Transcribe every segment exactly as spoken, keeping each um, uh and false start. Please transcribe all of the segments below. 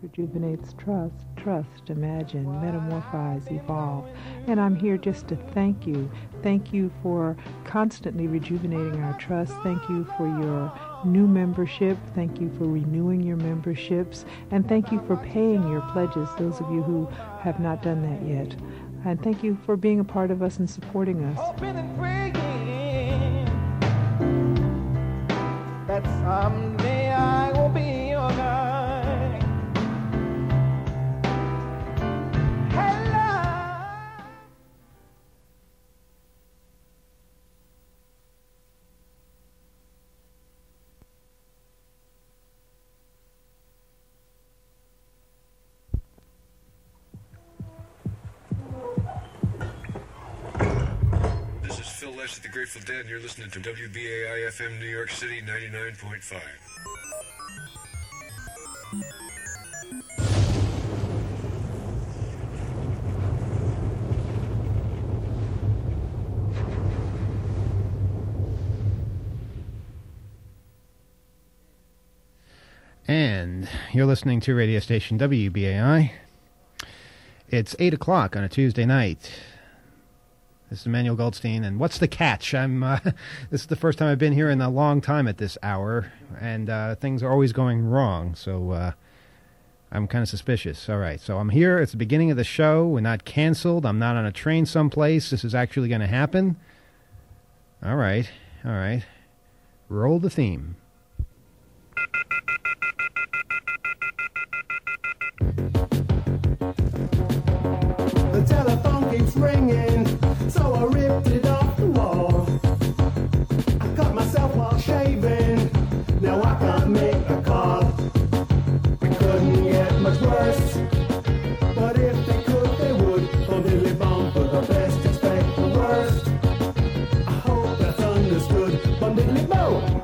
rejuvenates trust, trust, imagine, metamorphose, evolve. And I'm here just to thank you. Thank you for constantly rejuvenating our trust. Thank you for your new membership. Thank you for renewing your memberships. And thank you for paying your pledges, those of you who have not done that yet. And thank you for being a part of us and supporting us. Hoping and praying that someday I will be your guy. Phil Lesh at the Grateful Dead, and you're listening to W B A I F M New York City ninety-nine point five. And you're listening to radio station W B A I. It's eight o'clock on a Tuesday night. This is Emmanuel Goldstein, and what's the catch? I'm. Uh, this is the first time I've been here in a long time at this hour, and uh, things are always going wrong, so uh, I'm kind of suspicious. All right, so I'm here. It's the beginning of the show. We're not canceled. I'm not on a train someplace. This is actually going to happen. All right, all right. Roll the theme. The telephone keeps ringing, so I ripped it off the wall. I cut myself while shaving, now I can't make a call. It couldn't get much worse, but if they could, they would. Don't diddly bum for the best, expect the worst. I hope that's understood. Bum diddly bo.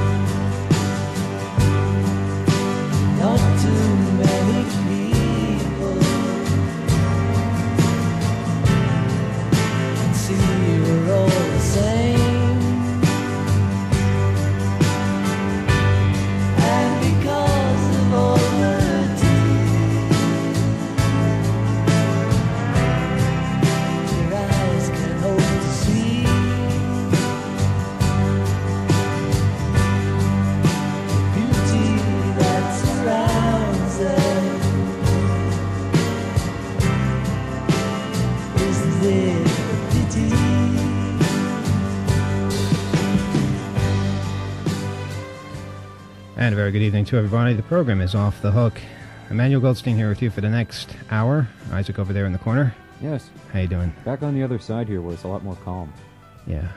Not too many people very good evening to everybody. The program is Off the Hook. Emmanuel Goldstein here with you for the next hour. Isaac over there in the corner. Yes. How you doing? Back on the other side here where it's a lot more calm. Yeah.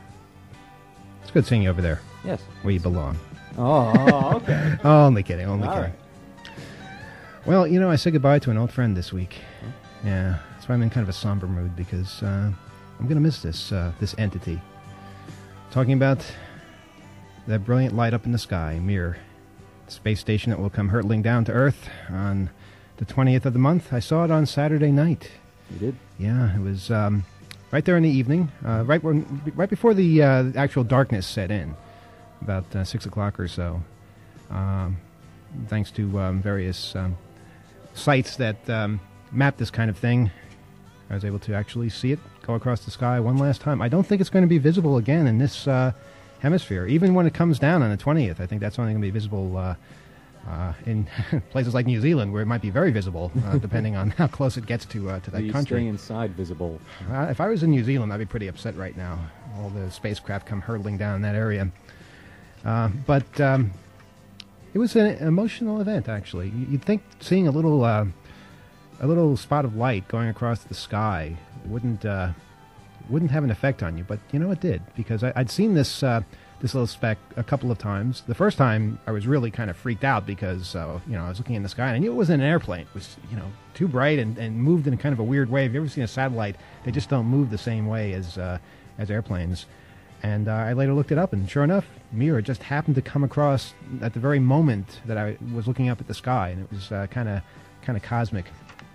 It's good seeing you over there. Yes. Where you belong. Oh, okay. Oh, only kidding, only All kidding. right. Well, you know, I said goodbye to an old friend this week. Huh? Yeah, that's why I'm in kind of a somber mood, because uh, I'm going to miss this uh, this entity. Talking about that brilliant light up in the sky, Mir, the space station that will come hurtling down to Earth on the twentieth of the month. I saw it on Saturday night. You did? Yeah, it was um, right there in the evening, uh, right when, right before the uh, actual darkness set in, about uh, six o'clock or so. Um, thanks to um, various um, sites that um, map this kind of thing, I was able to actually see it go across the sky one last time. I don't think it's going to be visible again in this uh, hemisphere, even when it comes down on the twentieth. I think that's only going to be visible uh, uh, in places like New Zealand, where it might be very visible, uh, depending on how close it gets to uh, to that you country. Stay inside visible. Uh, if I was in New Zealand, I'd be pretty upset right now. All the spacecraft come hurtling down in that area. Uh, but um, it was an emotional event, actually. You'd think seeing a little uh, a little spot of light going across the sky wouldn't uh, wouldn't have an effect on you, but you know it did, because I, I'd seen this uh, this little speck a couple of times. The first time I was really kind of freaked out because uh, you know I was looking in the sky and I knew it wasn't an airplane. It was you know too bright and, and moved in a kind of a weird way. Have you ever seen a satellite? They just don't move the same way as uh, as airplanes. And uh, I later looked it up, and sure enough, Mir just happened to come across at the very moment that I was looking up at the sky, and it was kind of kind of cosmic.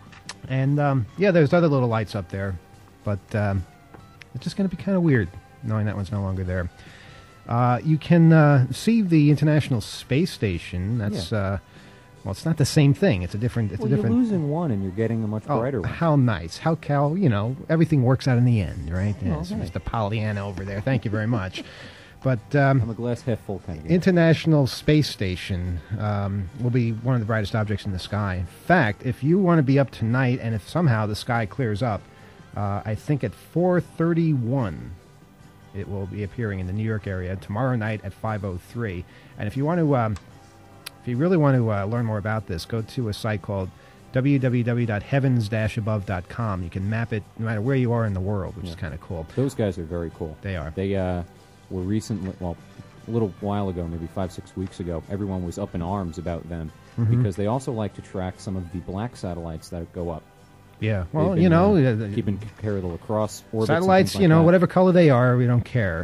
And um, yeah, there's other little lights up there, but um, it's just going to be kind of weird knowing that one's no longer there. Uh, you can uh, see the International Space Station. That's Yeah. uh, well, it's not the same thing. It's a different. It's Well, a different. you're losing one and you're getting a much Oh, brighter one. how nice. How cal, you know, everything works out in the end, right? Oh, Yes, okay. Mister Pollyanna over there. Thank you very much. But um, I'm a glass half full kind of guy. International Space Station um, will be one of the brightest objects in the sky. In fact, if you want to be up tonight, and if somehow the sky clears up, uh, I think at four thirty-one it will be appearing in the New York area. Tomorrow night at five oh three. And if you want to... Um, If you really want to uh, learn more about this, go to a site called w w w dot heavens dash above dot com. You can map it no matter where you are in the world, which Yeah. is kind of cool. Those guys are very cool. They are. They uh, were recently, well, a little while ago, maybe five, six weeks ago, everyone was up in arms about them Mhm. because they also like to track some of the black satellites that go up. Yeah. They've Well, been, you know, uh, uh, the- keeping care of the lacrosse orbits. and satellites, things like you know, that. whatever color they are, we don't care.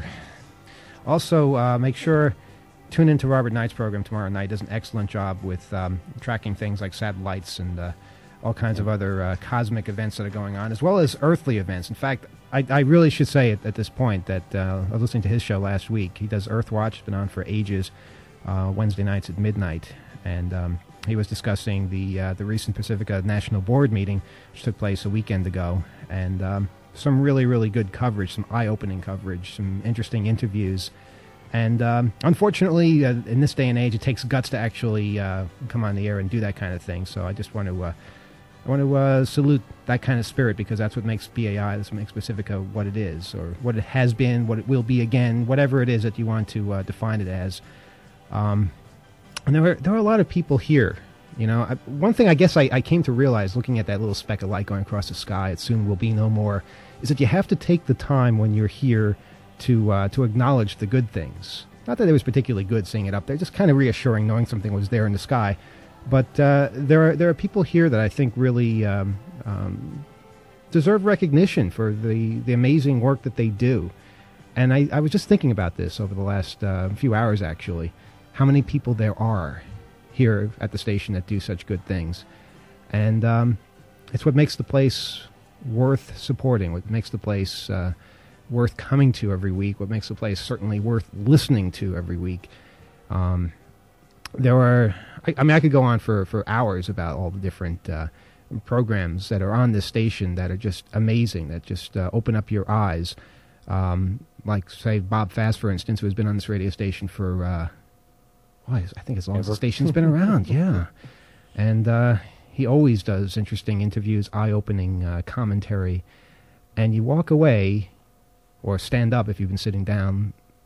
Also, uh, make sure tune into Robert Knight's program tomorrow night. Does an excellent job with um, tracking things like satellites and uh, all kinds of other uh, cosmic events that are going on, as well as earthly events. In fact, I, I really should say at, at this point that uh, I was listening to his show last week. He does Earthwatch. It's been on for ages, uh, Wednesday nights at midnight, and um, he was discussing the uh, the recent Pacifica National Board meeting, which took place a weekend ago, and um, some really, really good coverage, some eye-opening coverage, some interesting interviews. And um, unfortunately, uh, in this day and age, it takes guts to actually uh, come on the air and do that kind of thing. So I just want to, uh, I want to uh, salute that kind of spirit, because that's what makes B A I, that's what makes Pacifica what it is, or what it has been, what it will be again, whatever it is that you want to uh, define it as. Um, and there were there were a lot of people here. You know, I, one thing I guess I, I came to realize, looking at that little speck of light going across the sky, it soon will be no more, is that you have to take the time when you're here to uh, to acknowledge the good things. Not that it was particularly good seeing it up there, just kind of reassuring knowing something was there in the sky. But uh, there are there are people here that I think really um, um, deserve recognition for the, the amazing work that they do. And I, I was just thinking about this over the last uh, few hours, actually, how many people there are here at the station that do such good things. And um, it's what makes the place worth supporting, what makes the place uh, worth coming to every week, what makes the place certainly worth listening to every week. Um, there are, I, I mean, I could go on for, for hours about all the different uh, programs that are on this station that are just amazing, that just uh, open up your eyes. Um, like, say, Bob Fast, for instance, who has been on this radio station for, uh, well, I think as long as the station's been around, yeah. And uh, he always does interesting interviews, eye-opening uh, commentary, and you walk away, or stand up if you've been sitting down,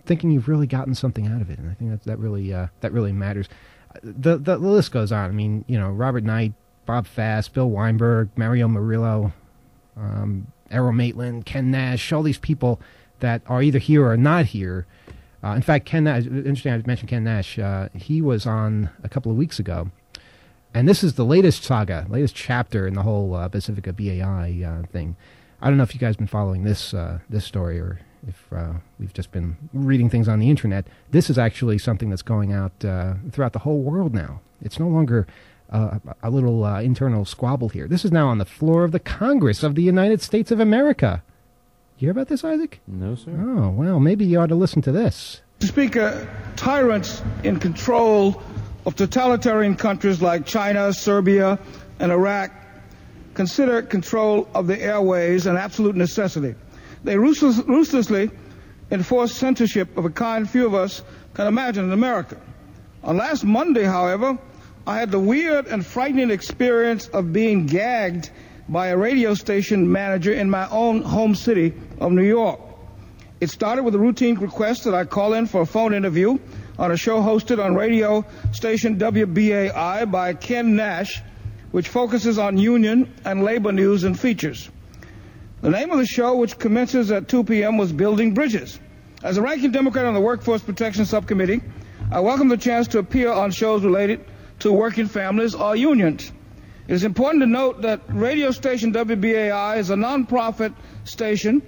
thinking you've really gotten something out of it, and I think that that really uh, that really matters. The, the the list goes on. I mean, you know, Robert Knight, Bob Fast, Bill Weinberg, Mario Murillo, um, Errol Maitland, Ken Nash, all these people that are either here or not here. Uh, in fact, Ken Nash, interesting I mentioned Ken Nash, uh, he was on a couple of weeks ago. And this is the latest saga, latest chapter in the whole uh, Pacifica B A I uh, thing. I don't know if you guys have been following this uh, this story or if uh, we've just been reading things on the internet. This is actually something that's going out uh, throughout the whole world now. It's no longer uh, a little uh, internal squabble here. This is now on the floor of the Congress of the United States of America. You hear about this, Isaac? No, sir. Oh, well, maybe you ought to listen to this. Speaker, tyrants in control of totalitarian countries like China, Serbia, and Iraq consider control of the airways an absolute necessity. They ruthless, ruthlessly enforce censorship of a kind few of us can imagine in America. On last Monday, however, I had the weird and frightening experience of being gagged by a radio station manager in my own home city of New York. It started with a routine request that I call in for a phone interview on a show hosted on radio station W B A I by Ken Nash, which focuses on union and labor news and features. The name of the show, which commences at two p.m., was Building Bridges. As a ranking Democrat on the Workforce Protection Subcommittee, I welcome the chance to appear on shows related to working families or unions. It is important to note that radio station W B A I is a nonprofit station.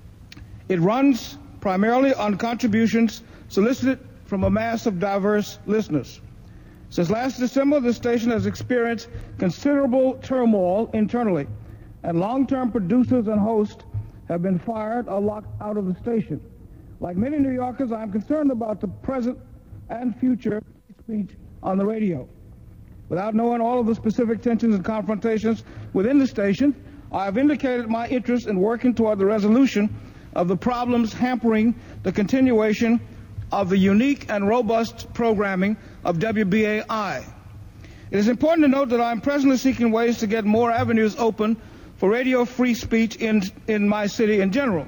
It runs primarily on contributions solicited from a mass of diverse listeners. Since last December, the station has experienced considerable turmoil internally, and long-term producers and hosts have been fired or locked out of the station. Like many New Yorkers, I am concerned about the present and future speech on the radio. Without knowing all of the specific tensions and confrontations within the station, I have indicated my interest in working toward the resolution of the problems hampering the continuation of the unique and robust programming of W B A I. It is important to note that I am presently seeking ways to get more avenues open for radio free speech in, in my city in general.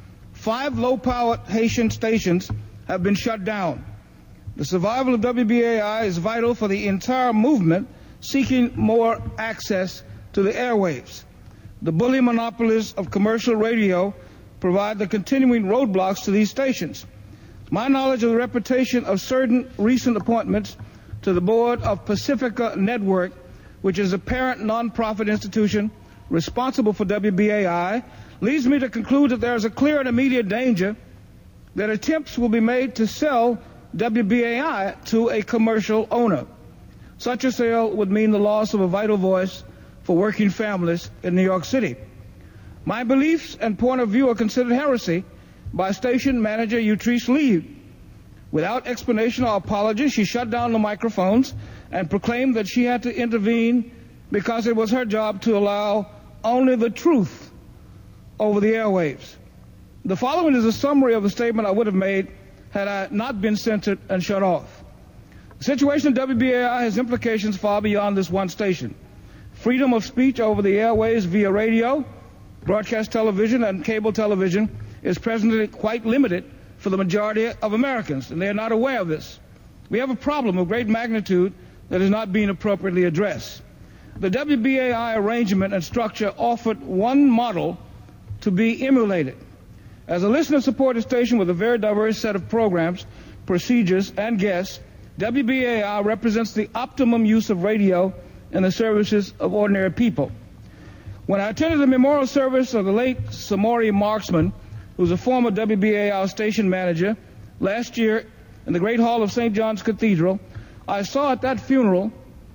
Five low-powered Haitian stations have been shut down. The survival of W B A I is vital for the entire movement seeking more access to the airwaves. The bully monopolies of commercial radio provide the continuing roadblocks to these stations. My knowledge of the reputation of certain recent appointments to the board of Pacifica Network, which is a parent nonprofit institution responsible for W B A I, leads me to conclude that there is a clear and immediate danger that attempts will be made to sell W B A I to a commercial owner. Such a sale would mean the loss of a vital voice for working families in New York City. My beliefs and point of view are considered heresy by station manager Utrice Lee. Without explanation or apology, she shut down the microphones and proclaimed that she had to intervene because it was her job to allow only the truth over the airwaves. The following is a summary of the statement I would have made had I not been censored and shut off. The situation at W B A I has implications far beyond this one station. Freedom of speech over the airways via radio, broadcast television, and cable television is presently quite limited for the majority of Americans, and they are not aware of this. We have a problem of great magnitude that is not being appropriately addressed. The W B A I arrangement and structure offered one model to be emulated. As a listener-supported station with a very diverse set of programs, procedures, and guests, W B A I represents the optimum use of radio in the services of ordinary people. When I attended the memorial service of the late Samori Marksman, who was a former W B A I station manager, last year in the Great Hall of Saint John's Cathedral, I saw at that funeral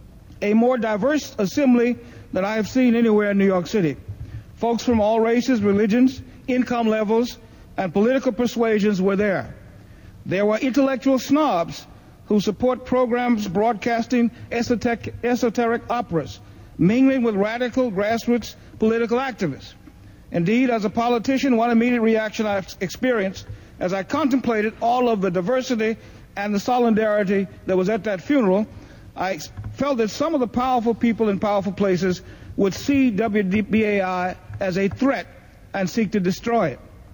a more diverse assembly than I have seen anywhere in New York City. Folks from all races, religions, income levels, and political persuasions were there. There were intellectual snobs who support programs broadcasting esoteric, esoteric operas, mingling with radical grassroots political activists. Indeed, as a politician, one immediate reaction I experienced as I contemplated all of the diversity and the solidarity that was at that funeral, I felt that some of the powerful people in powerful places would see W B A I as a threat and seek to destroy it.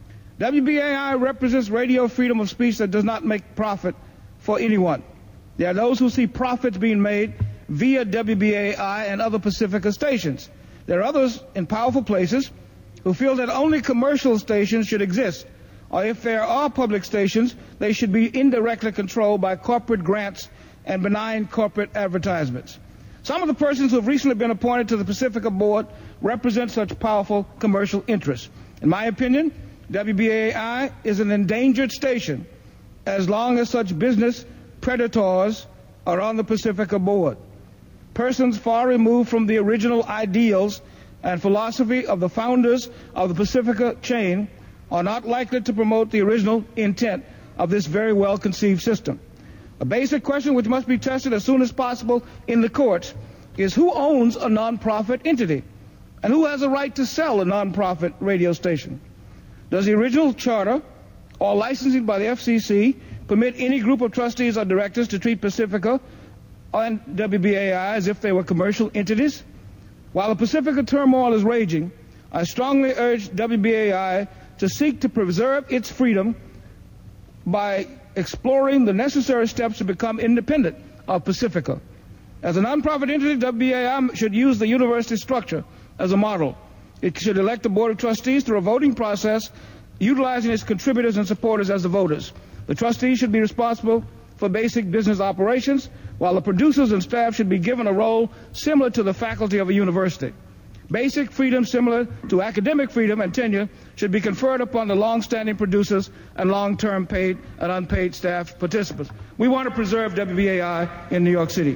W B A I represents radio freedom of speech that does not make profit for anyone. There are those who see profits being made via W B A I and other Pacifica stations. There are others in powerful places who feel that only commercial stations should exist, or if there are public stations, they should be indirectly controlled by corporate grants and benign corporate advertisements. Some of the persons who have recently been appointed to the Pacifica board represent such powerful commercial interests. In my opinion, W B A I is an endangered station as long as such business predators are on the Pacifica board. Persons far removed from the original ideals and philosophy of the founders of the Pacifica chain are not likely to promote the original intent of this very well-conceived system. A basic question which must be tested as soon as possible in the courts is who owns a nonprofit entity and who has a right to sell a nonprofit radio station. Does the original charter or licensing by the F C C permit any group of trustees or directors to treat Pacifica and W B A I as if they were commercial entities? While the Pacifica turmoil is raging, I strongly urge W B A I to seek to preserve its freedom by exploring the necessary steps to become independent of Pacifica. As a nonprofit entity, W B A I should use the university structure as a model. It should elect a board of trustees through a voting process, utilizing its contributors and supporters as the voters. The trustees should be responsible for basic business operations, while the producers and staff should be given a role similar to the faculty of a university. Basic freedom similar to academic freedom and tenure should be conferred upon the long-standing producers and long-term paid and unpaid staff participants. We want to preserve W B A I in New York City.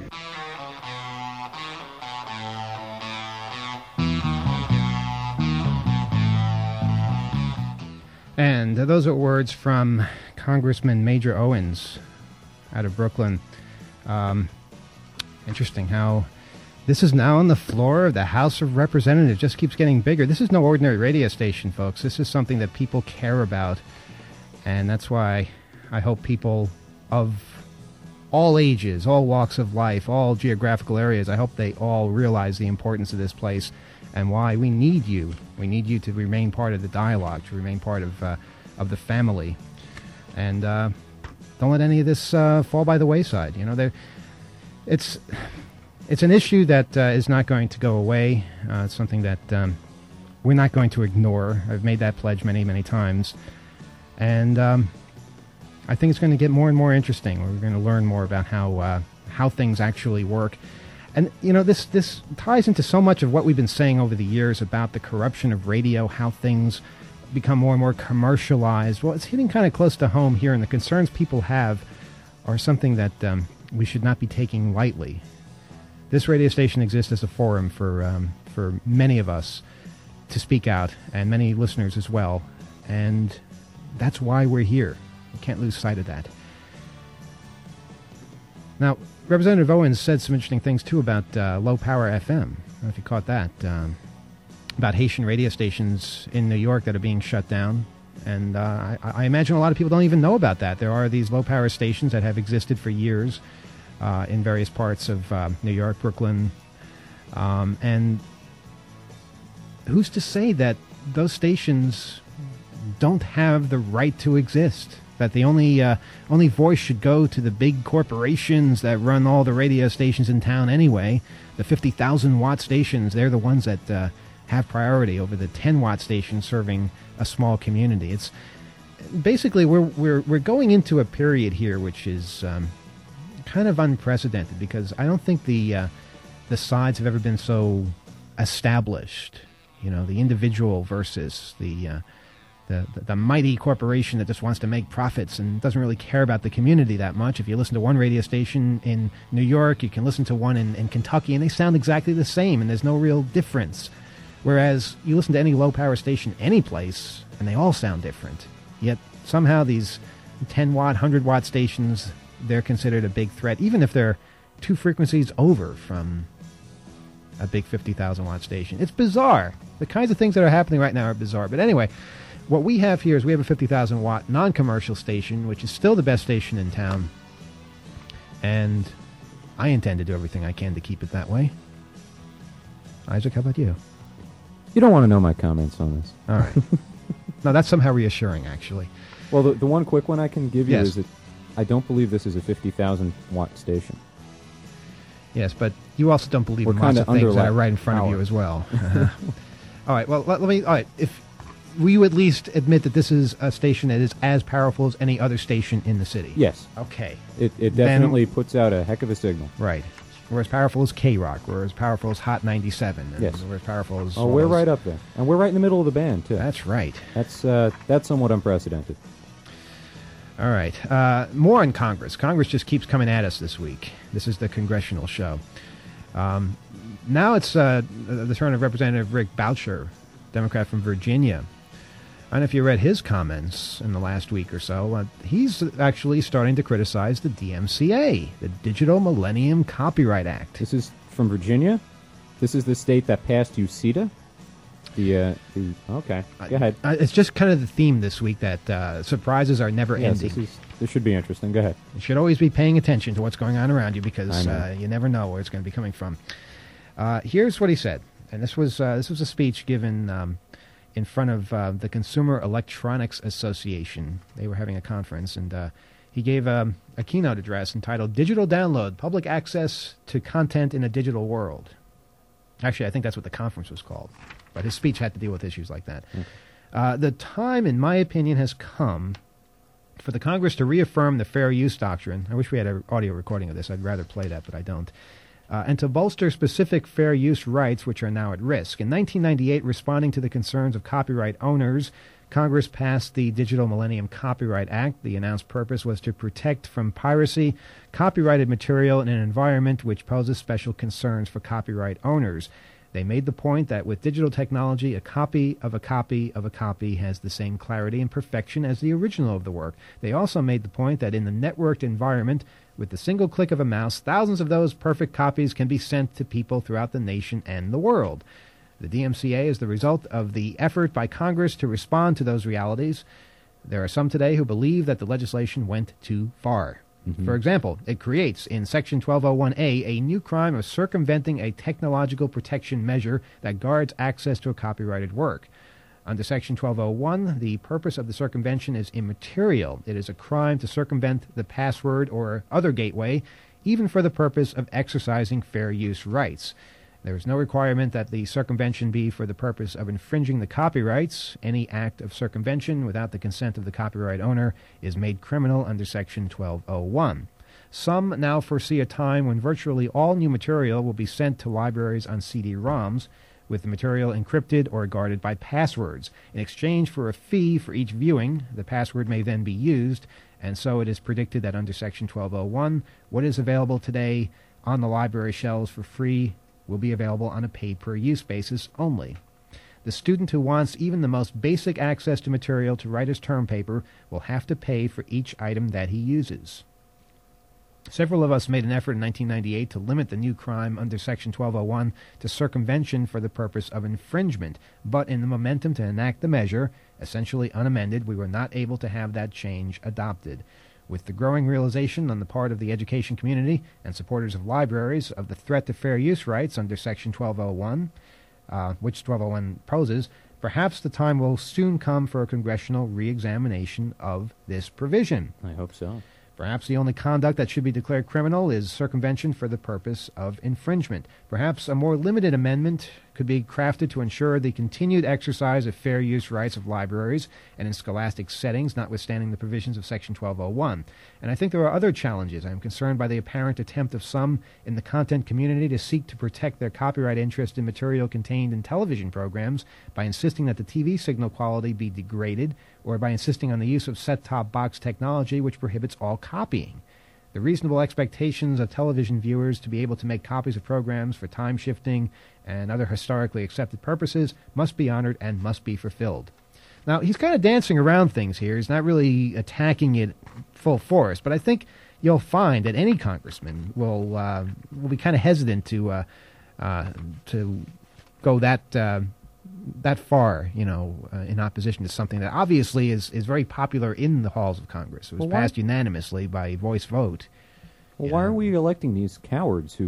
And those are words from Congressman Major Owens out of Brooklyn. Um, interesting how this is now on the floor of the House of Representatives. It just keeps getting bigger. This is no ordinary radio station, folks. This is something that people care about. And that's why I hope people of all ages, all walks of life, all geographical areas, I hope they all realize the importance of this place and why we need you. We need you to remain part of the dialogue, to remain part of uh, of the family. And uh, don't let any of this uh, fall by the wayside. You know, there, it's it's an issue that uh, is not going to go away. Uh, it's something that um, we're not going to ignore. I've made that pledge many, many times. And um, I think it's going to get more and more interesting. We're going to learn more about how uh, how things actually work. And, you know, this, this ties into so much of what we've been saying over the years about the corruption of radio, how things become more and more commercialized. Well, it's hitting kind of close to home here, and the concerns people have are something that um, we should not be taking lightly. This radio station exists as a forum for um, for many of us to speak out, and many listeners as well. And that's why we're here. We can't lose sight of that. Now, Representative Owens said some interesting things, too, about uh, low-power F M. I don't know if you caught that. Um, about Haitian radio stations in New York that are being shut down. And uh, I, I imagine a lot of people don't even know about that. There are these low-power stations that have existed for years uh, in various parts of uh, New York, Brooklyn. Um, and who's to say that those stations don't have the right to exist? That the only uh, only voice should go to the big corporations that run all the radio stations in town anyway. The fifty thousand watt stations, they're the ones that uh, have priority over the ten watt stations serving a small community. It's basically we're we're we're going into a period here which is um, kind of unprecedented, because I don't think the uh, the sides have ever been so established. You know, the individual versus the uh, The, the, the mighty corporation that just wants to make profits and doesn't really care about the community that much. If you listen to one radio station in New York, you can listen to one in, in Kentucky, and they sound exactly the same, and there's no real difference. Whereas you listen to any low-power station any place, and they all sound different. Yet somehow these ten-watt, one hundred watt stations, they're considered a big threat, even if they're two frequencies over from a big fifty thousand watt station. It's bizarre. The kinds of things that are happening right now are bizarre. But anyway, what we have here is we have a fifty thousand watt non-commercial station, which is still the best station in town. And I intend to do everything I can to keep it that way. Isaac, how about you? You don't want to know my comments on this. All right. No, that's somehow reassuring, actually. Well, the, the one quick one I can give you Yes. is that I don't believe this is a fifty thousand watt station. Yes, but you also don't believe We're in lots kinda of things that under are right in front of power. you as well. Uh-huh. All right, well, let, let me, all right, if will you at least admit that this is a station that is as powerful as any other station in the city? Yes. Okay. It, it Then- definitely puts out a heck of a signal. Right. We're as powerful as K-Rock. We're as powerful as Hot ninety-seven. And Yes. We're as powerful as... Oh, all we're those- right up there. And we're right in the middle of the band, too. That's right. That's, uh, that's somewhat unprecedented. All right. Uh, more on Congress. Congress just keeps coming at us this week. This is the congressional show. Um, now it's uh, the turn of Representative Rick Boucher, Democrat from Virginia. I don't know if you read his comments in the last week or so. Uh, he's actually starting to criticize the D M C A, the Digital Millennium Copyright Act. This is from Virginia? This is the state that passed U C E T A? The, uh, the, okay. Go ahead. Uh, it's just kind of the theme this week that uh, surprises are never Yes, ending. this, is, this should be interesting. Go ahead. You should always be paying attention to what's going on around you I because know. uh, you never know where it's going to be coming from. Uh, here's what he said, and this was uh, this was a speech given um, in front of uh, the Consumer Electronics Association. They were having a conference, and uh, he gave um, a keynote address entitled "Digital Download: Public Access to Content in a Digital World." Actually, I think that's what the conference was called, but his speech had to deal with issues like that. Mm. Uh, the time, in my opinion, has come for the Congress to reaffirm the fair use doctrine. I wish we had an audio recording of this. I'd rather play that, but I don't. Uh, and to bolster specific fair use rights, which are now at risk. In nineteen ninety-eight, responding to the concerns of copyright owners, Congress passed the Digital Millennium Copyright Act. The announced purpose was to protect from piracy copyrighted material in an environment which poses special concerns for copyright owners. They made the point that with digital technology, a copy of a copy of a copy has the same clarity and perfection as the original of the work. They also made the point that in the networked environment, with the single click of a mouse, thousands of those perfect copies can be sent to people throughout the nation and the world. The D M C A is the result of the effort by Congress to respond to those realities. There are some today who believe that the legislation went too far. Mm-hmm. For example, it creates in Section twelve oh one A a new crime of circumventing a technological protection measure that guards access to a copyrighted work. Under Section twelve oh one, the purpose of the circumvention is immaterial. It is a crime to circumvent the password or other gateway, even for the purpose of exercising fair use rights. There is no requirement that the circumvention be for the purpose of infringing the copyrights. Any act of circumvention without the consent of the copyright owner is made criminal under Section twelve oh one. Some now foresee a time when virtually all new material will be sent to libraries on C D ROMs, with the material encrypted or guarded by passwords. In exchange for a fee for each viewing, the password may then be used, and so it is predicted that under Section twelve oh one, what is available today on the library shelves for free will be available on a paid-per-use basis only. The student who wants even the most basic access to material to write his term paper will have to pay for each item that he uses. Several of us made an effort in nineteen ninety-eight to limit the new crime under Section twelve oh one to circumvention for the purpose of infringement, but in the momentum to enact the measure, essentially unamended, we were not able to have that change adopted. With the growing realization on the part of the education community and supporters of libraries of the threat to fair use rights under Section twelve oh one, uh, which twelve oh one poses, perhaps the time will soon come for a congressional re-examination of this provision. I hope so. Perhaps the only conduct that should be declared criminal is circumvention for the purpose of infringement. Perhaps a more limited amendment could be crafted to ensure the continued exercise of fair use rights of libraries and in scholastic settings, notwithstanding the provisions of Section twelve oh one. And I think there are other challenges. I am concerned by the apparent attempt of some in the content community to seek to protect their copyright interest in material contained in television programs by insisting that the T V signal quality be degraded, or by insisting on the use of set-top box technology which prohibits all copying. The reasonable expectations of television viewers to be able to make copies of programs for time shifting and other historically accepted purposes must be honored and must be fulfilled. Now, he's kind of dancing around things here. He's not really attacking it full force, but I think you'll find that any congressman will uh, will be kind of hesitant to uh, uh, to go that uh, that far, you know, uh, in opposition to something that obviously is, is very popular in the halls of Congress. It was Well, why- passed unanimously by voice vote. Well, You why know. are we electing these cowards who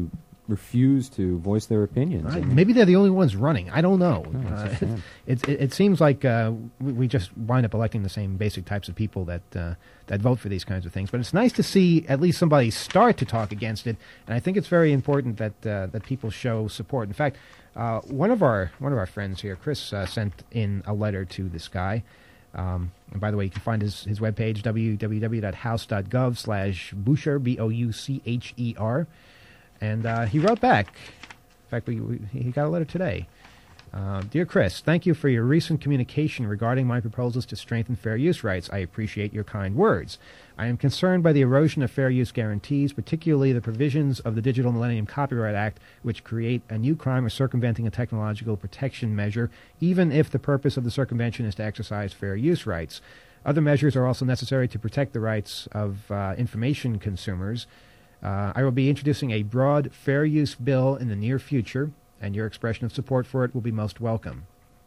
refuse to voice their opinions. Right. I mean, Maybe they're the only ones running. I don't know. No, it's Uh, a shame. it, it, it seems like uh, we, we just wind up electing the same basic types of people that uh, that vote for these kinds of things. But it's nice to see at least somebody start to talk against it, and I think it's very important that uh, that people show support. In fact, uh, one of our one of our friends here, Chris, uh, sent in a letter to this guy. Um, and by the way, you can find his, his webpage, w w w dot house dot gov slash Boucher, B O U C H E R. And uh, he wrote back. In fact, we, we, he got a letter today. Uh, Dear Chris, thank you for your recent communication regarding my proposals to strengthen fair use rights. I appreciate your kind words. I am concerned by the erosion of fair use guarantees, particularly the provisions of the Digital Millennium Copyright Act, which create a new crime of circumventing a technological protection measure, even if the purpose of the circumvention is to exercise fair use rights. Other measures are also necessary to protect the rights of uh, information consumers. Uh, I will be introducing a broad fair use bill in the near future, and your expression of support for it will be most welcome.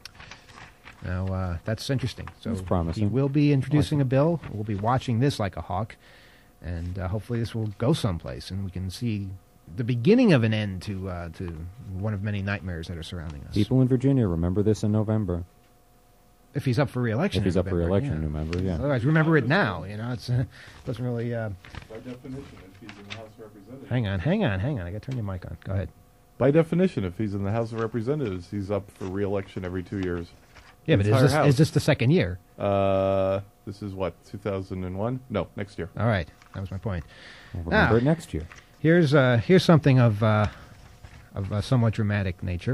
Now, uh, that's interesting. So That's promising. he will be introducing a bill. We'll be watching this like a hawk, and uh, hopefully this will go someplace, and we can see the beginning of an end to uh, to one of many nightmares that are surrounding us. people in Virginia, remember this in November. If he's up for re-election. If he's in up for November, re-election yeah. in November, yeah. Otherwise, remember it now. You know, it's uh, doesn't really. Uh, By definition, if he's in the House of Representatives. hang on, hang on, hang on. I got to turn your mic on. Go ahead. By definition, if he's in the House of Representatives, he's up for re-election every two years. Yeah, but is Entire this, House. is this the second year? Uh, this is what, two thousand one? No, next year. All right, that was my point. We'll remember Now, it next year. Here's uh, here's something of uh, of a somewhat dramatic nature.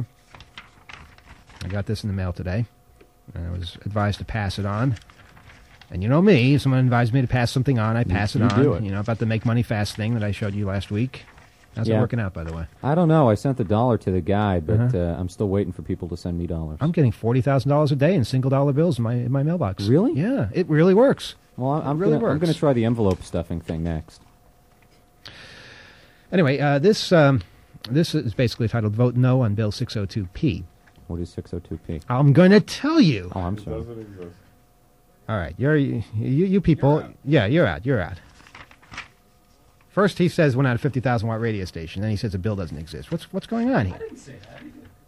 I got this in the mail today. I was advised to pass it on. And you know me, if someone advised me to pass something on, I pass you it on. do it. You know, about the Make Money Fast thing that I showed you last week. How's Yeah. it working out, by the way? I don't know. I sent the dollar to the guy, but Uh-huh. uh, I'm still waiting for people to send me dollars. I'm getting forty thousand dollars a day in single dollar bills in my in my mailbox. Really? Yeah, it really works. Well, I'm, I'm really gonna, I'm works. going to try the envelope stuffing thing next. Anyway, uh, this um, this is basically titled "Vote No on Bill six oh two P." What is six oh two P? I'm going to tell you. Oh, I'm It sorry. doesn't exist. All right, you're you, you people. Yeah, you're out. You're out. First, he says one out of fifty thousand watt radio station. Then he says a bill doesn't exist. What's what's going on here? I didn't say that.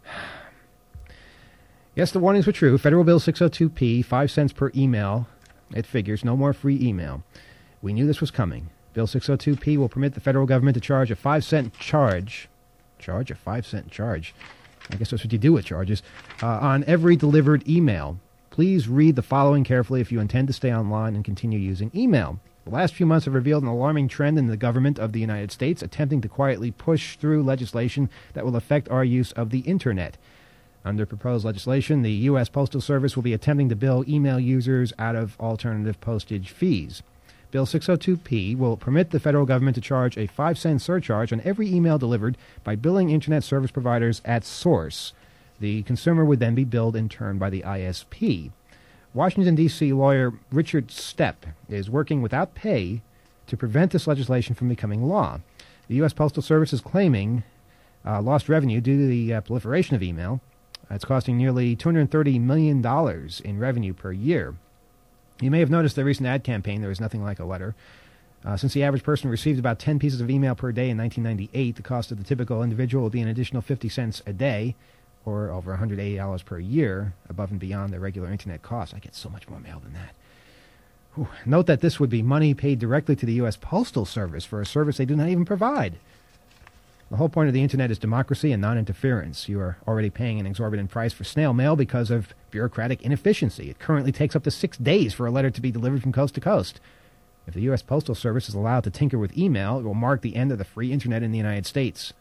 Yes, the warnings were true. Federal Bill six oh two P, five cents per email. It figures no more free email. We knew this was coming. Bill six oh two P will permit the federal government to charge a five cent charge. Charge a five cent charge. I guess that's what you do with charges uh, on every delivered email. Please read the following carefully if you intend to stay online and continue using email. The last few months have revealed an alarming trend in the government of the United States, attempting to quietly push through legislation that will affect our use of the Internet. Under proposed legislation, the U S Postal Service will be attempting to bill email users out of alternative postage fees. Bill six oh two P will permit the federal government to charge a five cent surcharge on every email delivered by billing Internet service providers at source. The consumer would then be billed in turn by the I S P. Washington, D C lawyer Richard Stepp is working without pay to prevent this legislation from becoming law. The U S Postal Service is claiming uh, lost revenue due to the uh, proliferation of email. It's costing nearly two hundred thirty million dollars in revenue per year. You may have noticed the recent ad campaign, There Is Nothing Like a Letter. Uh, since the average person received about ten pieces of email per day in nineteen ninety-eight, the cost of the typical individual will be an additional fifty cents a day, or over one hundred eighty dollars per year, above and beyond the regular Internet cost. I get so much more mail than that. Whew. Note that this would be money paid directly to the U S Postal Service for a service they do not even provide. The whole point of the Internet is democracy and non-interference. You are already paying an exorbitant price for snail mail because of bureaucratic inefficiency. It currently takes up to six days for a letter to be delivered from coast to coast. If the U S Postal Service is allowed to tinker with email, it will mark the end of the free Internet in the United States.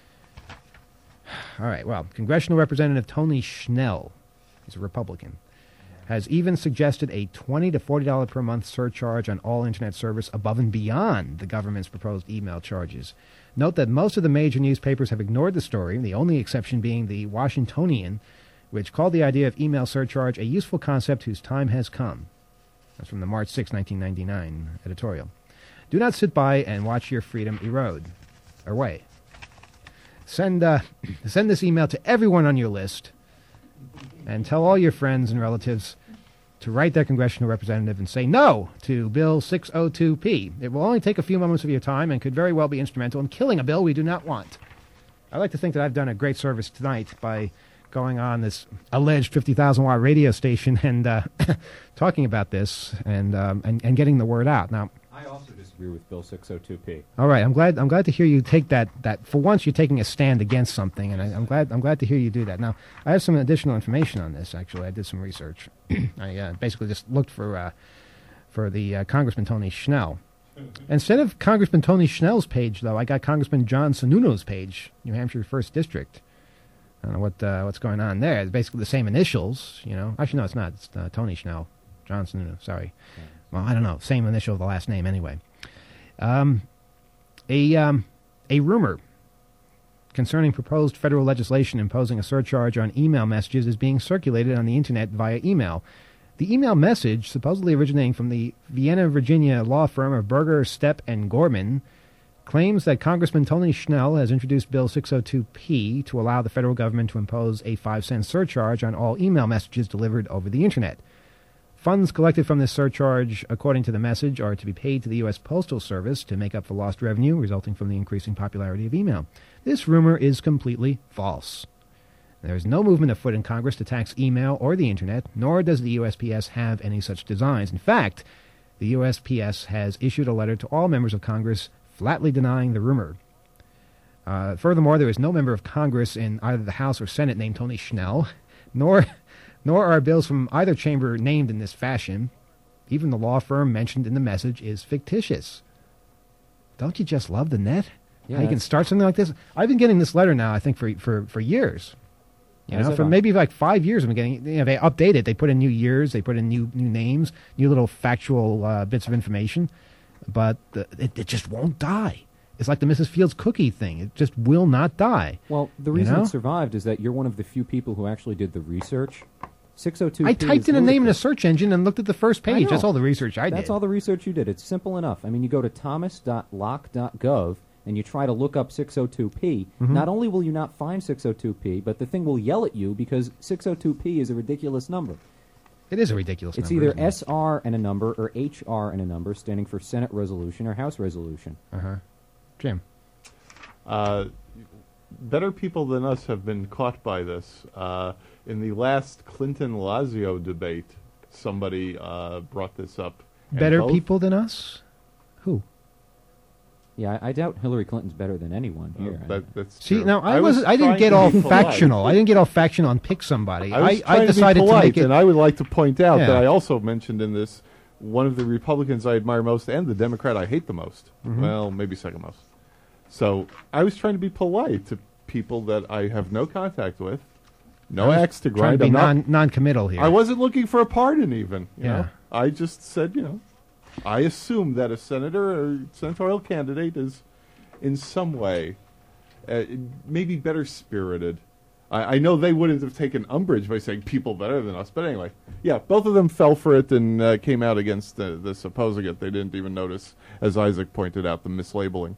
All right, well, Congressional Representative Tony Schnell, he's a Republican, has even suggested a twenty to forty dollars per month surcharge on all Internet service above and beyond the government's proposed email charges. Note that most of the major newspapers have ignored the story, the only exception being the Washingtonian, which called the idea of email surcharge a useful concept whose time has come. That's from the March sixth, nineteen ninety-nine editorial. Do not sit by and watch your freedom erode. Away. Send, uh, send this email to everyone on your list and tell all your friends and relatives to write their congressional representative and say no to Bill six oh two P. It will only take a few moments of your time and could very well be instrumental in killing a bill we do not want. I like to think that I've done a great service tonight by going on this alleged fifty thousand watt radio station and uh, talking about this and, um, and and getting the word out. Now, I also disagree with Bill six oh two P. all right, I'm glad I'm glad to hear you take that, that for once you're taking a stand against something, and I, I'm glad I'm glad to hear you do that. Now, I have some additional information on this. Actually, I did some research. I uh, basically just looked for uh, for the uh, Congressman Tony Schnell. Instead of Congressman Tony Schnell's page, though, I got Congressman John Sununu's page, New Hampshire First District. I don't know what uh, what's going on there. It's basically the same initials, you know. Actually, no, it's not. It's uh, Tony Schnell. John Sununu, sorry. Yeah. Well, I don't know. Same initial of the last name anyway. Um, a, um, a rumor concerning proposed federal legislation imposing a surcharge on email messages is being circulated on the Internet via email. The email message, supposedly originating from the Vienna, Virginia law firm of Berger, Stepp, and Gorman, claims that Congressman Tony Schnell has introduced Bill six oh two P to allow the federal government to impose a five cent surcharge on all email messages delivered over the Internet. Funds collected from this surcharge, according to the message, are to be paid to the U S Postal Service to make up for lost revenue resulting from the increasing popularity of email. This rumor is completely false. There is no movement afoot in Congress to tax email or the Internet, nor does the U S P S have any such designs. In fact, the U S P S has issued a letter to all members of Congress flatly denying the rumor. Uh, furthermore, there is no member of Congress in either the House or Senate named Tony Schnell, nor nor are bills from either chamber named in this fashion. Even the law firm mentioned in the message is fictitious. Don't you just love the net? Yeah, How you can start something like this? I've been getting this letter now, I think, for for, for years. You know, for maybe like five years I've been getting, you know, they update it. They put in new years, they put in new new names, new little factual uh, bits of information. But the, it, it just won't die. It's like the Missus Fields cookie thing. It just will not die. Well, the reason you know? it survived is that you're one of the few people who actually did the research. six oh two P I typed in a name in a search engine and looked at the first page. That's all the research I That's did. That's all the research you did. It's simple enough. I mean, you go to thomas dot lock dot gov and you try to look up six oh two P. Mm-hmm. Not only will you not find six oh two P, but the thing will yell at you because six oh two P is a ridiculous number. It is a ridiculous it's number. It's either S R and a number or H R and a number, standing for Senate Resolution or House Resolution. Uh-huh. Jim? Uh, better people than us have been caught by this. Uh, in the last Clinton-Lazio debate, somebody uh, brought this up. Better people than us? Who? Yeah, I, I doubt Hillary Clinton's better than anyone here. Uh, that, that's See, true. now I, I was, was I didn't trying get to all be polite. factional. I didn't get all factional on pick somebody. I, was I, I trying decided to, be to polite, make it. and I would like to point out Yeah. that I also mentioned in this one of the Republicans I admire most and the Democrat I hate the most. Mhm. Well, maybe second most. So I was trying to be polite to people that I have no contact with, no I was axe to trying grind. to be I'm not- non, non-committal here. I wasn't looking for a pardon, even. You Yeah. know? I just said, you know, I assume that a senator or senatorial candidate is, in some way, uh, maybe better spirited. I, I know they wouldn't have taken umbrage by saying people better than us, but anyway, yeah, both of them fell for it and uh, came out against uh, this opposing it. They didn't even notice, as Isaac pointed out, the mislabeling.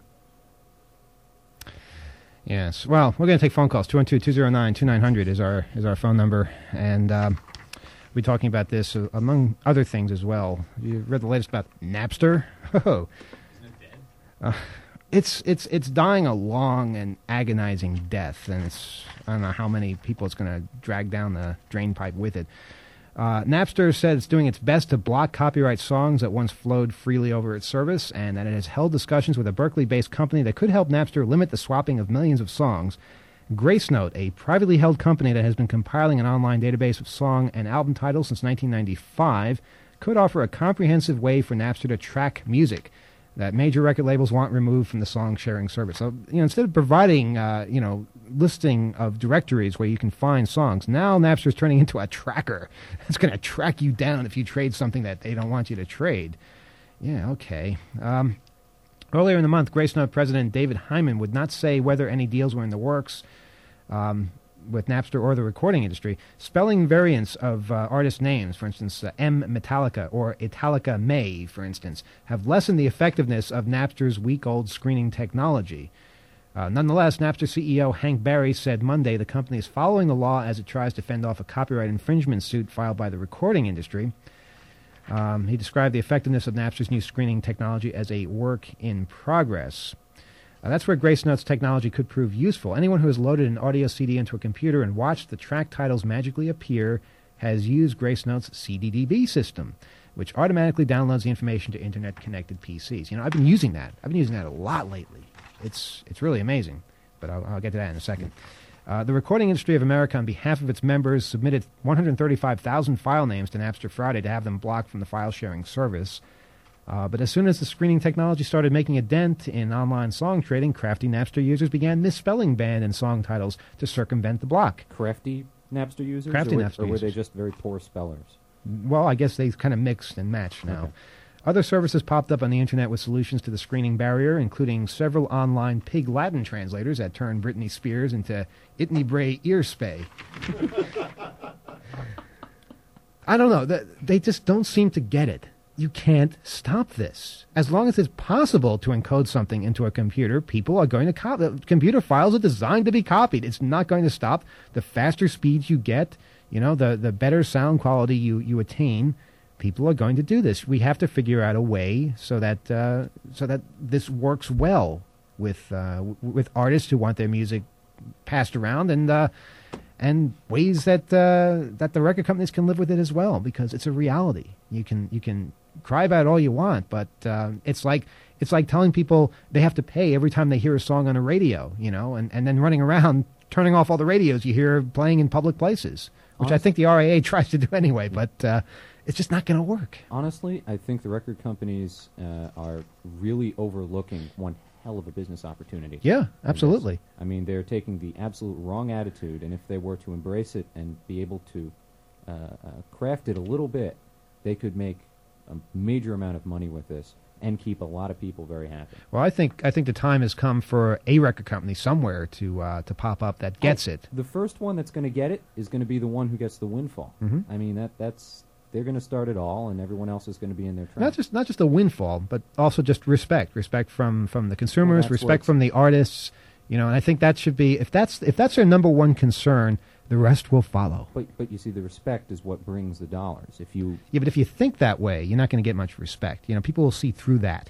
Yes. Well, we're going to take phone calls. two one two, two zero nine, two nine zero zero is our is our phone number, and um, we'll be talking about this uh, among other things as well. You read the latest about Napster? Oh, Isn't it dead? uh, it's it's it's dying a long and agonizing death, and it's I don't know how many people it's going to drag down the drain pipe with it. Uh, Napster said it's doing its best to block copyright songs that once flowed freely over its service, and that it has held discussions with a Berkeley-based company that could help Napster limit the swapping of millions of songs. Gracenote, a privately held company that has been compiling an online database of song and album titles since nineteen ninety-five, could offer a comprehensive way for Napster to track music that major record labels want removed from the song-sharing service. So, you know, instead of providing, uh, you know, listing of directories where you can find songs, now Napster's turning into a tracker. It's going to track you down if you trade something that they don't want you to trade. Yeah, okay. Um, earlier in the month, Gracenote President David Hyman would not say whether any deals were in the works um, with Napster or the recording industry. Spelling variants of uh, artist names, for instance, uh, M. Metallica or Italica May, for instance, have lessened the effectiveness of Napster's week-old screening technology. Uh, nonetheless, Napster C E O Hank Berry said Monday the company is following the law as it tries to fend off a copyright infringement suit filed by the recording industry. Um, he described the effectiveness of Napster's new screening technology as a work in progress. Uh, that's where Grace Notes technology could prove useful. Anyone who has loaded an audio C D into a computer and watched the track titles magically appear has used Grace Notes' C D D B system, which automatically downloads the information to internet-connected P Cs. You know, I've been using that. I've been using that a lot lately. It's it's really amazing, but I'll, I'll get to that in a second. Uh, the Recording Industry of America, on behalf of its members, submitted one hundred thirty-five thousand file names to Napster Friday to have them blocked from the file-sharing service. Uh, but as soon as the screening technology started making a dent in online song trading, crafty Napster users began misspelling band and song titles to circumvent the block. Crafty Napster users? Crafty or, Napster or were users. they just very poor spellers? Well, I guess they kind of mixed and matched now. Okay. Other services popped up on the internet with solutions to the screening barrier, including several online pig Latin translators that turned Britney Spears into Itney Bray Earspay. I don't know. Th- They just don't seem to get it. You can't stop this. As long as it's possible to encode something into a computer, people are going to copy. Computer files are designed to be copied. It's not going to stop. The faster speeds you get, you know, the, the better sound quality you, you attain, people are going to do this. We have to figure out a way so that uh, so that this works well with uh, w- with artists who want their music passed around, and uh, and ways that uh, that the record companies can live with it as well, because it's a reality. You can you can cry about it all you want, but uh, it's like it's like telling people they have to pay every time they hear a song on a radio, you know, and, and then running around turning off all the radios you hear playing in public places, which Honestly, I think the R A A tries to do anyway, but uh, it's just not going to work. Honestly, I think the record companies uh, are really overlooking one hell of a business opportunity. Yeah, in this. absolutely. I mean, they're taking the absolute wrong attitude, and if they were to embrace it and be able to uh, uh, craft it a little bit, they could make a major amount of money with this and keep a lot of people very happy. Well, I think I think the time has come for a record company somewhere to uh, to pop up that gets Oh, it. The first one that's going to get it is going to be the one who gets the windfall. Mhm. I mean, that that's they're going to start it all, and everyone else is going to be in their track. Not just not just a windfall, but also just respect, respect from, from the consumers, that's respect what's- from the artists. You know, and I think that should be if that's if that's their number one concern, the rest will follow. But but you see, the respect is what brings the dollars. If you Yeah, but if you think that way, you're not going to get much respect. You know, people will see through that.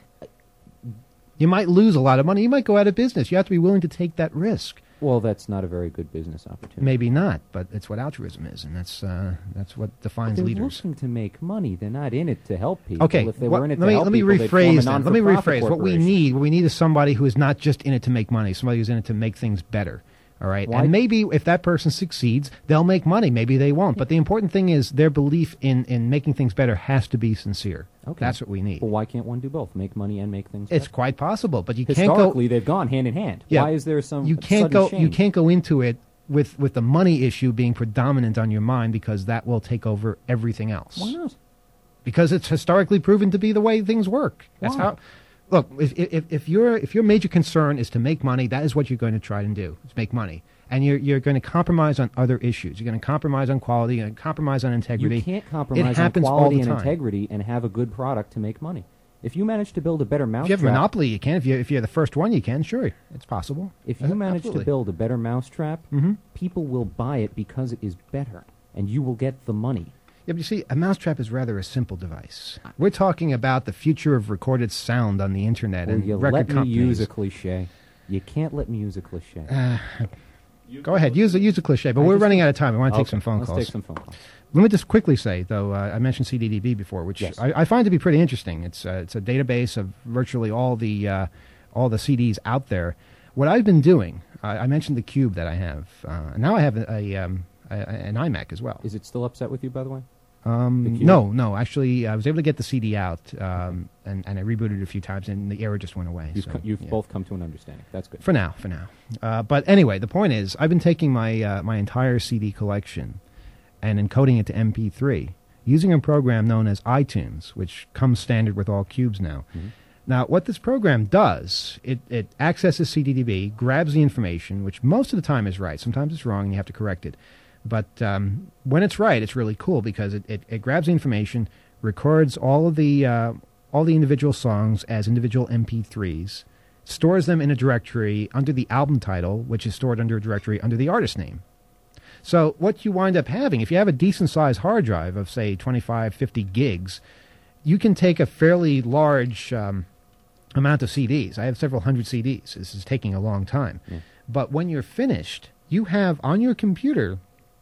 You might lose a lot of money. You might go out of business. You have to be willing to take that risk. well, that's not a very good business opportunity. Maybe not, but it's what altruism is, and that's uh, that's what defines They're leaders. looking to make money. They're not in it to help people. Okay, If they what- were in it let to me help let me people, they'd form a rephrase then. Let me non-for-profit rephrase. What we corporation. need, what we need is somebody who is not just in it to make money. Somebody who's in it to make things better. All right, Why- and maybe if that person succeeds, they'll make money. Maybe they won't. But the important thing is their belief in in making things better has to be sincere. Okay. That's what we need. Well, why can't one do both? Make money and make things It's better? quite possible, but you can't go. Historically, they've gone hand in hand. Yeah, Why is there some You can't sudden go. You change? can't go into it with with the money issue being predominant on your mind, because that will take over everything else. Why not? Because it's historically proven to be the way things work. That's Why? how. Look, if if if your if your major concern is to make money, that is what you're going to try and do. Is make money, and you're you're going to compromise on other issues. You're going to compromise on quality. You're going to compromise on integrity. You can't It compromise on happens all quality the and time. integrity and have a good product to make money. If you manage to build a better If mousetrap, you have a monopoly, you can. If you if you're the first one, you can. Sure, it's possible. if you Uh, manage absolutely. to build a better mousetrap, Mhm. people will buy it because it is better, and you will get the money. Yeah, but you see, a mousetrap is rather a simple device. We're talking about the future of recorded sound on the internet Will and you record let me companies. use a cliche? You can't let me use a cliche. Uh, Go ahead, use a, use a cliche, but I we're just- running out of time. I want to take Okay, some phone let's calls. take some phone calls. Let me just quickly say, though, uh, I mentioned C D D B before, which Yes. I, I find to be pretty interesting. It's uh, it's a database of virtually all the uh, all the C Ds out there. What I've been doing, I I mentioned the Cube that I have. Uh, now I have a, a, um, a, an iMac as well. Is it still upset with you, by the way? The Um, Cube? no, no. Actually, I was able to get the C D out, um, and, and I rebooted it a few times, and the error just went away. You've, so, co- you've yeah. both come to an understanding. That's good. For now, for now. Uh, but anyway, the point is, I've been taking my uh, my entire C D collection and encoding it to M P three using a program known as iTunes, which comes standard with all Cubes now. Mhm. Now, what this program does, it, it accesses C D D B, grabs the information, which most of the time is right. Sometimes it's wrong, and you have to correct it. But um, when it's right, it's really cool because it, it, it grabs the information, records all of the uh, all the individual songs as individual M P threes, stores them in a directory under the album title, which is stored under a directory under the artist name. So what you wind up having, if you have a decent-sized hard drive of, say, twenty-five, fifty gigs, you can take a fairly large um, amount of C Ds. I have several hundred C Ds. This is taking a long time. Yeah. But when you're finished, you have on your computer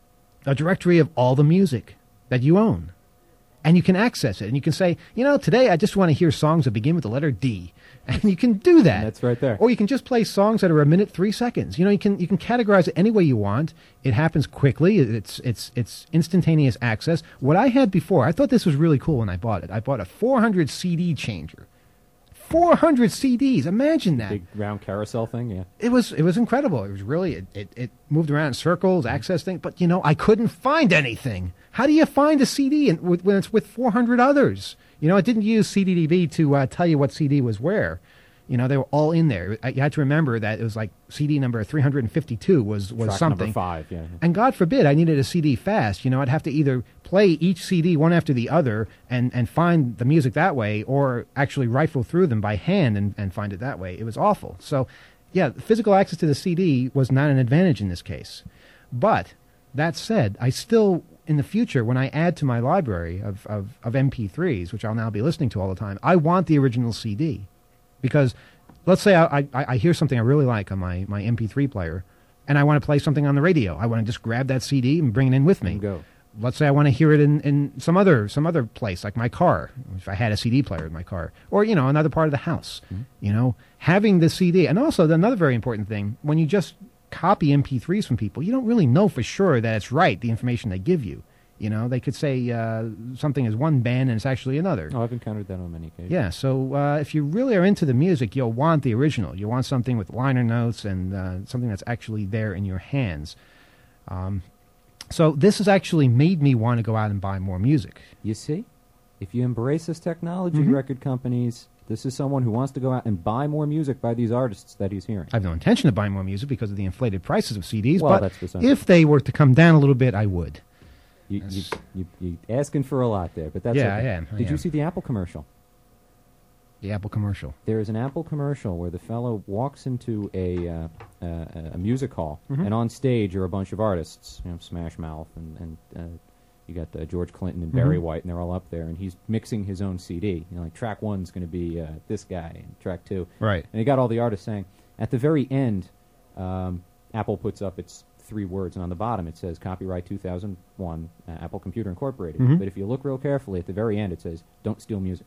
a directory of all the music that you own. And you can access it. And you can say, you know, today I just want to hear songs that begin with the letter D. And you can do that. And that's right there. Or you can just play songs that are a minute, three seconds. You know, you can you can categorize it any way you want. It happens quickly. It's it's it's instantaneous access. What I had before, I thought this was really cool when I bought it. I bought a four hundred C D changer. four hundred C Ds. Imagine that. Big round carousel thing, yeah. It was it was incredible. It was really it, it, it moved around in circles, access things. But you know, I couldn't find anything. How do you find a C D in, with, when it's with four hundred others? You know, it didn't use C D D B to uh, tell you what C D was where. You know, they were all in there. You had to remember that it was like C D number three hundred fifty-two was, was Track something. number five, yeah. And God forbid I needed a C D fast. You know, I'd have to either play each C D one after the other and, and find the music that way, or actually rifle through them by hand and, and find it that way. It was awful. So, yeah, physical access to the C D was not an advantage in this case. But that said, I still, in the future, when I add to my library of, of, of M P threes, which I'll now be listening to all the time, I want the original C D. Because let's say I, I, I hear something I really like on my, my M P three player, and I want to play something on the radio. I want to just grab that C D and bring it in with me. And go. Let's say I want to hear it in, in some other some other place, like my car, if I had a C D player in my car, or, you know, another part of the house. Mm-hmm. You know, having the C D. And also, another very important thing, when you just copy M P threes from people, you don't really know for sure that it's right, the information they give you. You know, they could say uh, something is one band and it's actually another. Oh, I've encountered that on many occasions. Yeah, so uh, if you really are into the music, you'll want the original. You want something with liner notes and uh, something that's actually there in your hands. Um, so this has actually made me want to go out and buy more music. You see? If you embrace this technology, Mm-hmm. record companies, this is someone who wants to go out and buy more music by these artists that he's hearing. I have no intention of buying more music because of the inflated prices of C Ds, Well, but that's for some if they were to come down a little bit, I would. You, you, you, you asking for a lot there, but that's Yeah, okay. I am, I Did am. you see the Apple commercial? The Apple commercial. There is an Apple commercial where the fellow walks into a uh, uh, a music hall, Mhm. and on stage are a bunch of artists, you know, Smash Mouth, and, and uh, you got uh, George Clinton and Barry Mhm. White, and they're all up there, and he's mixing his own C D. You know, like track one's going to be uh, this guy, and track two. Right. And he got all the artists saying. At the very end, um, Apple puts up its three words, and on the bottom it says copyright two thousand one, uh, Apple Computer Incorporated. Mhm. But if you look real carefully, at the very end it says, don't steal music.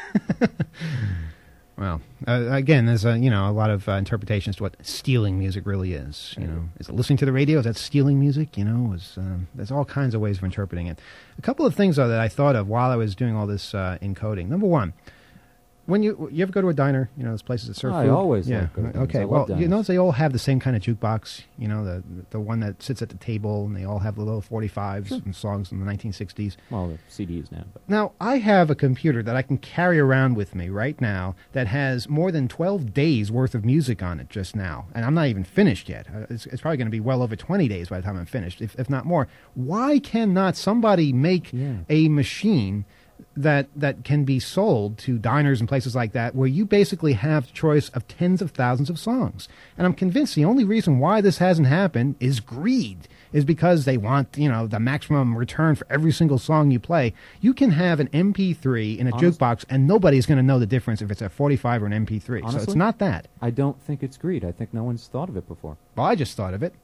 Well, uh, again, there's a, you know, a lot of uh, interpretations to what stealing music really is. You know, is it listening to the radio? Is that stealing music? You know, is, um, there's all kinds of ways of interpreting it. A couple of things though that I thought of while I was doing all this uh, encoding. Number one, when you you ever go to a diner, you know, those places that serve I food. always yeah. like going to diners. Okay. I Well, love you diners. notice they all have the same kind of jukebox. You know, the the one that sits at the table, and they all have the little forty-fives Sure. and songs from the nineteen sixties. Well, the C Ds now. But Now, I have a computer that I can carry around with me right now that has more than twelve days worth of music on it just now. And I'm not even finished yet. Uh, It's, it's probably going to be well over twenty days by the time I'm finished, if, if not more. Why cannot somebody make Yeah. a machine that that can be sold to diners and places like that where you basically have the choice of tens of thousands of songs? And I'm convinced the only reason why this hasn't happened is greed, is because they want, you know, the maximum return for every single song you play. You can have an M P three in a Honest- jukebox and nobody's going to know the difference if it's a forty-five or an M P three. So it's Honestly? not that. I don't think it's greed. I think no one's thought of it before. Well, I just thought of it.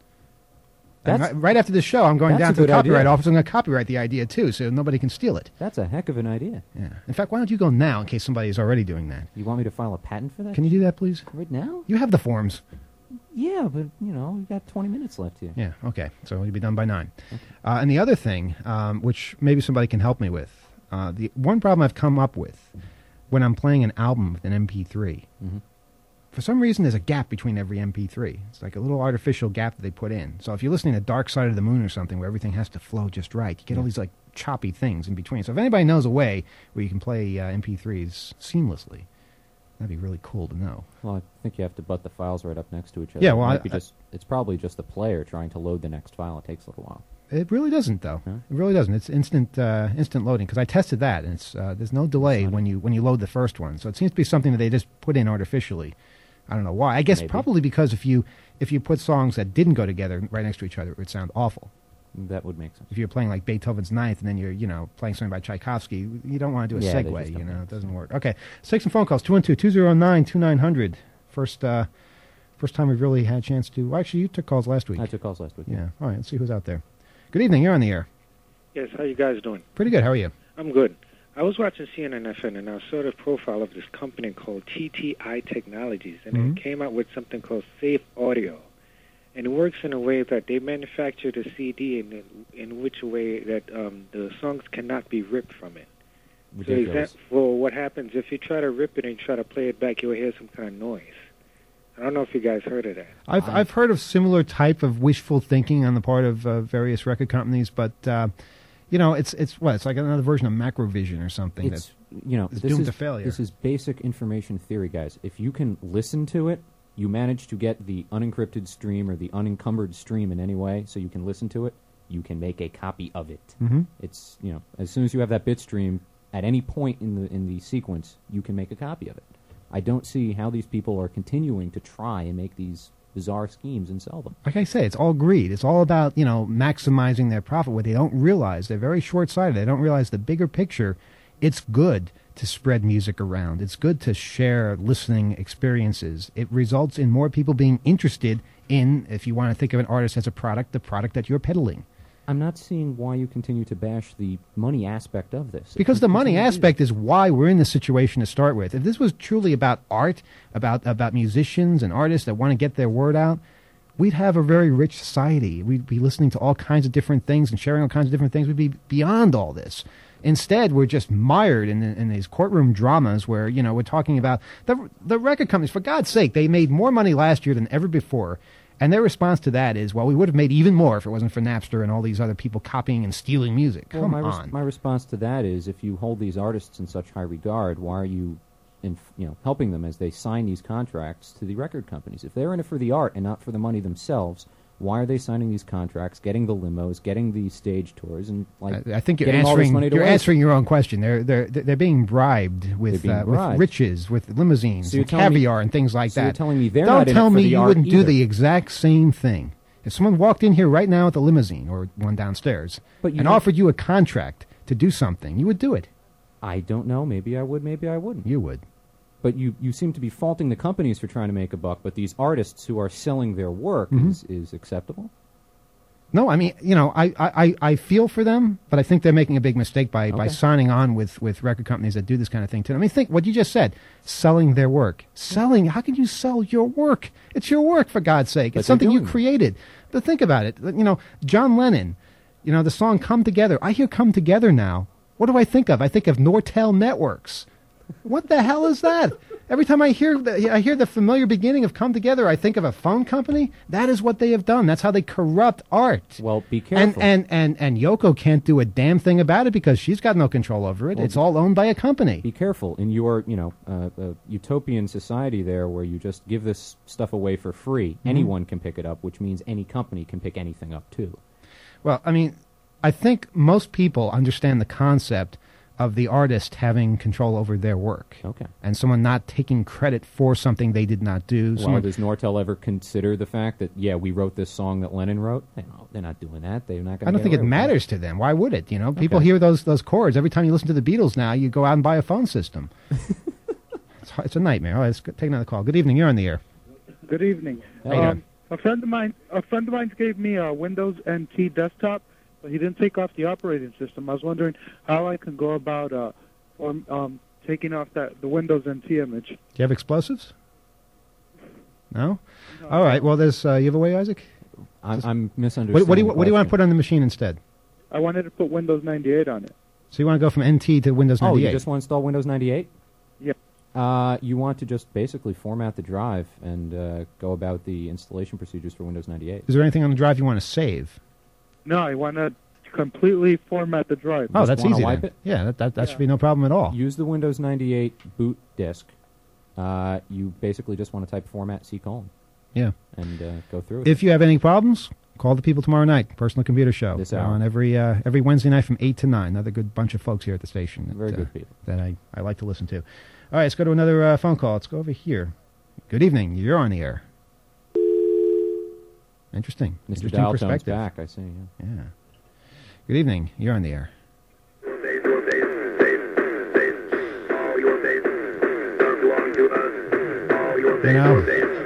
And That's- right, right after the show, I'm going that's down a to the good copyright idea. office. I'm going to copyright the idea, too, so nobody can steal it. That's a heck of an idea. Yeah. In fact, why don't you go now in case somebody is already doing that? You want me to file a patent for that? Can you do that, please? Right now? You have the forms. Yeah, but, you know, we've got twenty minutes left here. Yeah, okay. So it'll be done by nine. Uh, and the other thing, um, which maybe somebody can help me with, uh, the one problem I've come up with when I'm playing an album with an M P three, Mhm. for some reason there's a gap between every M P three. It's like a little artificial gap that they put in. So if you're listening to Dark Side of the Moon or something where everything has to flow just right, you get all these like choppy things in between. So if anybody knows a way where you can play uh, M P threes seamlessly, that'd be really cool to know. Well, I think you have to butt the files right up next to each other. Yeah, It well, might I- be just, it's probably just the player trying to load the next file. It takes a little while. It really doesn't, though. Huh? It really doesn't. It's instant, uh, instant loading because I tested that, and it's uh, there's no delay when you when you load the first one. So it seems to be something that they just put in artificially. I don't know why. I guess Maybe. probably because if you if you put songs that didn't go together right next to each other, it would sound awful. That would make sense. If you're playing like Beethoven's Ninth and then you're, you know, playing something by Tchaikovsky, you don't want to do a Yeah, they segue, just you don't know, make it doesn't work. Okay, let's take some phone calls. two one two, two zero nine, two nine zero zero. First, uh, first time we've really had a chance to, well, actually, you took calls last week. I took calls last week. Yeah, all right, let's see who's out there. Good evening, you're on the air. Yes, how you guys doing? Pretty good, how are you? I'm good. I was watching C N N F N, and I saw the profile of this company called T T I Technologies, and Mhm. it came out with something called Safe Audio. And it works in a way that they manufacture the C D in in which way that um, the songs cannot be ripped from it. Ridiculous. So, for what happens if you try to rip it and try to play it back, you'll hear some kind of noise. I don't know if you guys heard of that. I've I've heard of similar type of wishful thinking on the part of uh, various record companies, but uh, you know, it's it's what it's like another version of Macrovision or something. It's, that's you know, it's this doomed is, to failure. This is basic information theory, guys. If you can listen to it, you manage to get the unencrypted stream or the unencumbered stream in any way, so you can listen to it, you can make a copy of it. Mhm. It's, you know, as soon as you have that bit stream, at any point in the in the sequence, you can make a copy of it. I don't see how these people are continuing to try and make these bizarre schemes and sell them. Like I say, it's all greed. It's all about, you know, maximizing their profit. What they don't realize, they're very short-sighted. They don't realize the bigger picture. It's good to spread music around. It's good to share listening experiences. It results in more people being interested in, if you want to think of an artist as a product, the product that you're peddling. I'm not seeing why you continue to bash the money aspect of this. If Because you the money continue to do aspect is why we're in this situation to start with. If this was truly about art, about about musicians and artists that want to get their word out, we'd have a very rich society. We'd be listening to all kinds of different things and sharing all kinds of different things. We'd be beyond all this. Instead, we're just mired in, in these courtroom dramas where, you know, we're talking about the the record companies. For God's sake, they made more money last year than ever before. And their response to that is, well, we would have made even more if it wasn't for Napster and all these other people copying and stealing music. Well, Come my res- on. my response to that is, if you hold these artists in such high regard, why are you, in, you know, helping them as they sign these contracts to the record companies? If they're in it for the art and not for the money themselves, why are they signing these contracts, getting the limos, getting the stage tours, and like I, I think you're getting all this answering money to you're waste? answering your own question. They're they're they're being bribed with They're being uh, bribed. with riches, with limousines, So you're and telling me- caviar, and things like so that. you're telling me they're Don't not in it tell for me the you art wouldn't do either. the exact same thing. If someone walked in here right now with a limousine or one downstairs But you and don't- offered you a contract to do something, you would do it. I don't know. Maybe I would. Maybe I wouldn't. You would. But you, you seem to be faulting the companies for trying to make a buck, but these artists who are selling their work Mhm. is, is acceptable? No, I mean, you know, I, I, I feel for them, but I think they're making a big mistake by, by Okay. signing on with, with record companies that do this kind of thing too. I mean, think what you just said, selling their work. Selling, how can you sell your work? It's your work, for God's sake. But It's they're something you doing it. created. But think about it. You know, John Lennon, you know, the song Come Together. I hear Come Together now. What do I think of? I think of Nortel Networks. What the hell is that? Every time I hear the, I hear the familiar beginning of Come Together, I think of a phone company. That is what they have done. That's how they corrupt art. Well, be And, careful. and, and, and Yoko can't do a damn thing about it because she's got no control over it. Well, It's all owned by a company. Be careful in your, you know, uh, uh, utopian society there, where you just give this stuff away for free. Mm-hmm. Anyone can pick it up, which means any company can pick anything up too. Well, I mean, I think most people understand the concept of the artist having control over their work. Okay. And someone not taking credit for something they did not do. Well, Someone- does Nortel ever consider the fact that, yeah, we wrote this song that Lennon wrote? They don't, they're not doing that. They're not going to I don't think it matters to them. Why would it? You know, people Okay. hear those those chords every time you listen to the Beatles. Now you go out and buy a phone system. it's, it's a nightmare. All right, let's go- take another call. Good evening. You're on the air. Good evening. How you doing? Um, a friend of mine, a friend of mine gave me a Windows N T desktop, but he didn't take off the operating system. I was wondering how I can go about uh, or, um, taking off that the Windows N T image. Do you have explosives? No. All right. Well, there's. Uh, you have a way, Isaac? I'm, I'm misunderstanding. What, what do you the What do you want to question. put on the machine instead? I wanted to put Windows ninety-eight on it. So you want to go from N T to Windows Oh, ninety-eight? you just want to install Windows ninety-eight? Yeah. Uh, you want to just basically format the drive and uh, go about the installation procedures for Windows ninety-eight. Is there anything on the drive you want to save? No, I want to completely format the drive. Oh, that's wanna easy. wipe then. it? Yeah, that that, that should be no problem at all. Use the Windows ninety-eight boot disk. Uh, you basically just want to type format C colon Yeah. and uh, go through it. If you have any problems, call the people tomorrow night. Personal Computer Show. This They're hour. on every uh, every Wednesday night from eight to nine. Another good bunch of folks here at the station. That, Very uh, good people. That I, I like to listen to. All right, let's go to another uh, phone call. Let's go over here. Good evening. You're on the air. Interesting. Mister Interesting Dial tone's perspective. back, I see. Yeah. Yeah. Good evening. You're on the air. You know.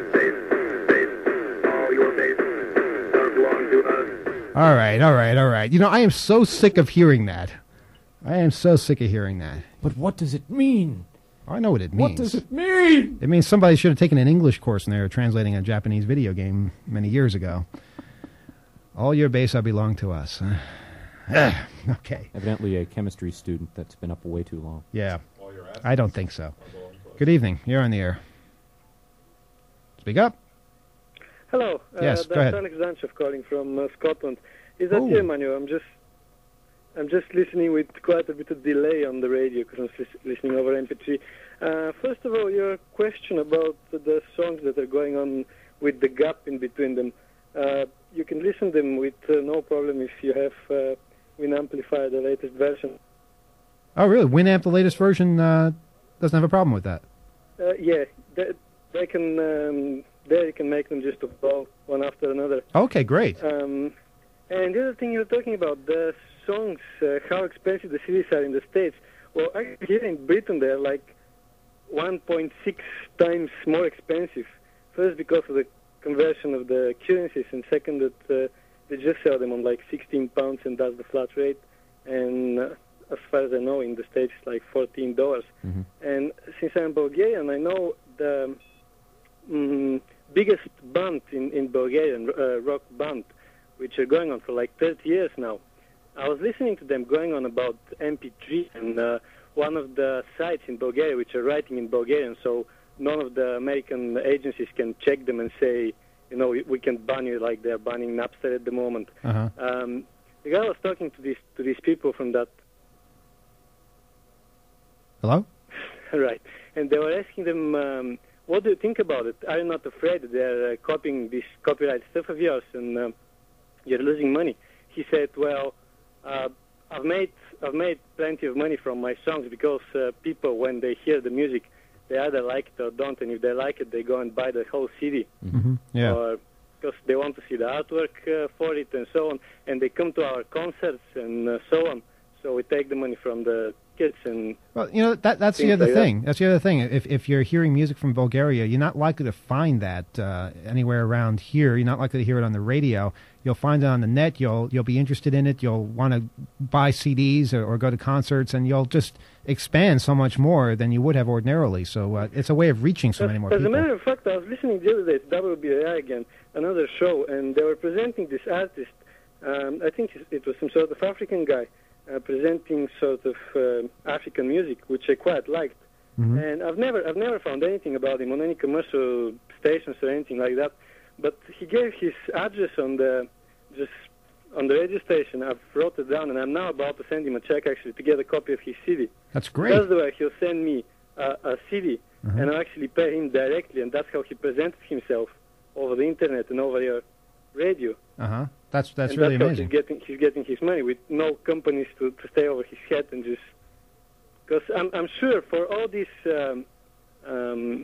All right, all right, all right. You know, I am so sick of hearing that. I am so sick of hearing that. But what does it mean? I know what it means. What does it mean? It means somebody should have taken an English course when they were translating a Japanese video game many years ago. All your base I belong to us. Okay. Evidently a chemistry student that's been up way too long. Yeah. I don't think so. Good evening. You're on the air. Speak up. Hello. Yes, uh, go ahead. That's Alex Danchev calling from uh, Scotland. Is that Oh. you, Emmanuel? I'm just, I'm just listening with quite a bit of delay on the radio because I'm lis- listening over M P three. Uh, first of all, your question about the songs that are going on with the gap in between them. Uh, you can listen them with uh, no problem if you have uh, Winamplifier, the latest version. Oh, really? Winamp, the latest version, uh, doesn't have a problem with that. Uh, yeah, they, they can. Um, there you can make them just to fall one after another. Okay, great. Um, and the other thing you were talking about, the songs, uh, how expensive the C Ds are in the States. Well, actually here in Britain they're like one point six times more expensive. First because of the conversion of the currencies, and second that uh, they just sell them on like sixteen pounds and that's the flat rate. And uh, as far as I know, in the States it's like fourteen dollars. Mm-hmm. And since I'm Bulgarian, I know the mm, biggest band in, in Bulgarian, uh, rock band, which are going on for like thirty years now. I was listening to them going on about M P three and uh, one of the sites in Bulgaria which are writing in Bulgarian, so none of the American agencies can check them and say, you know, we, we can ban you like they're banning Napster at the moment. Uh-huh. Um, the guy was talking to these to these people from that. Hello? Right. And they were asking them, um, what do you think about it? Are you not afraid that they're uh, copying this copyright stuff of yours and uh, you're losing money? He said, well, uh, I've made I've made plenty of money from my songs because uh, people, when they hear the music, they either like it or don't, and if they like it, they go and buy the whole C D. Mm-hmm. Yeah. Or because they want to see the artwork uh, for it and so on, and they come to our concerts and uh, so on. So we take the money from the kids and. Well, you know, that that's the things other like thing. that. That's the other thing. If if you're hearing music from Bulgaria, you're not likely to find that uh, anywhere around here. You're not likely to hear it on the radio. You'll find it on the net. You'll you'll be interested in it. You'll want to buy C Ds or, or go to concerts, and you'll just expand so much more than you would have ordinarily. So uh, it's a way of reaching so as, many more as people. a matter of fact, I was listening the other day to W B A I again, another show, and they were presenting this artist. Um, I think it was some sort of African guy uh, presenting sort of uh, African music, which I quite liked. Mm-hmm. And I've never I've never found anything about him on any commercial stations or anything like that. But he gave his address on the just on the radio station. I've wrote it down, and I'm now about to send him a check actually to get a copy of his C D. That's great. That's the way he'll send me a, a C D, Mhm. and I'll actually pay him directly, and that's how he presented himself over the internet and over your radio. Uh huh. That's that's and really that's amazing. How he's getting he's getting his money with no companies to, to stay over his head and just because I'm I'm sure for all this um, um,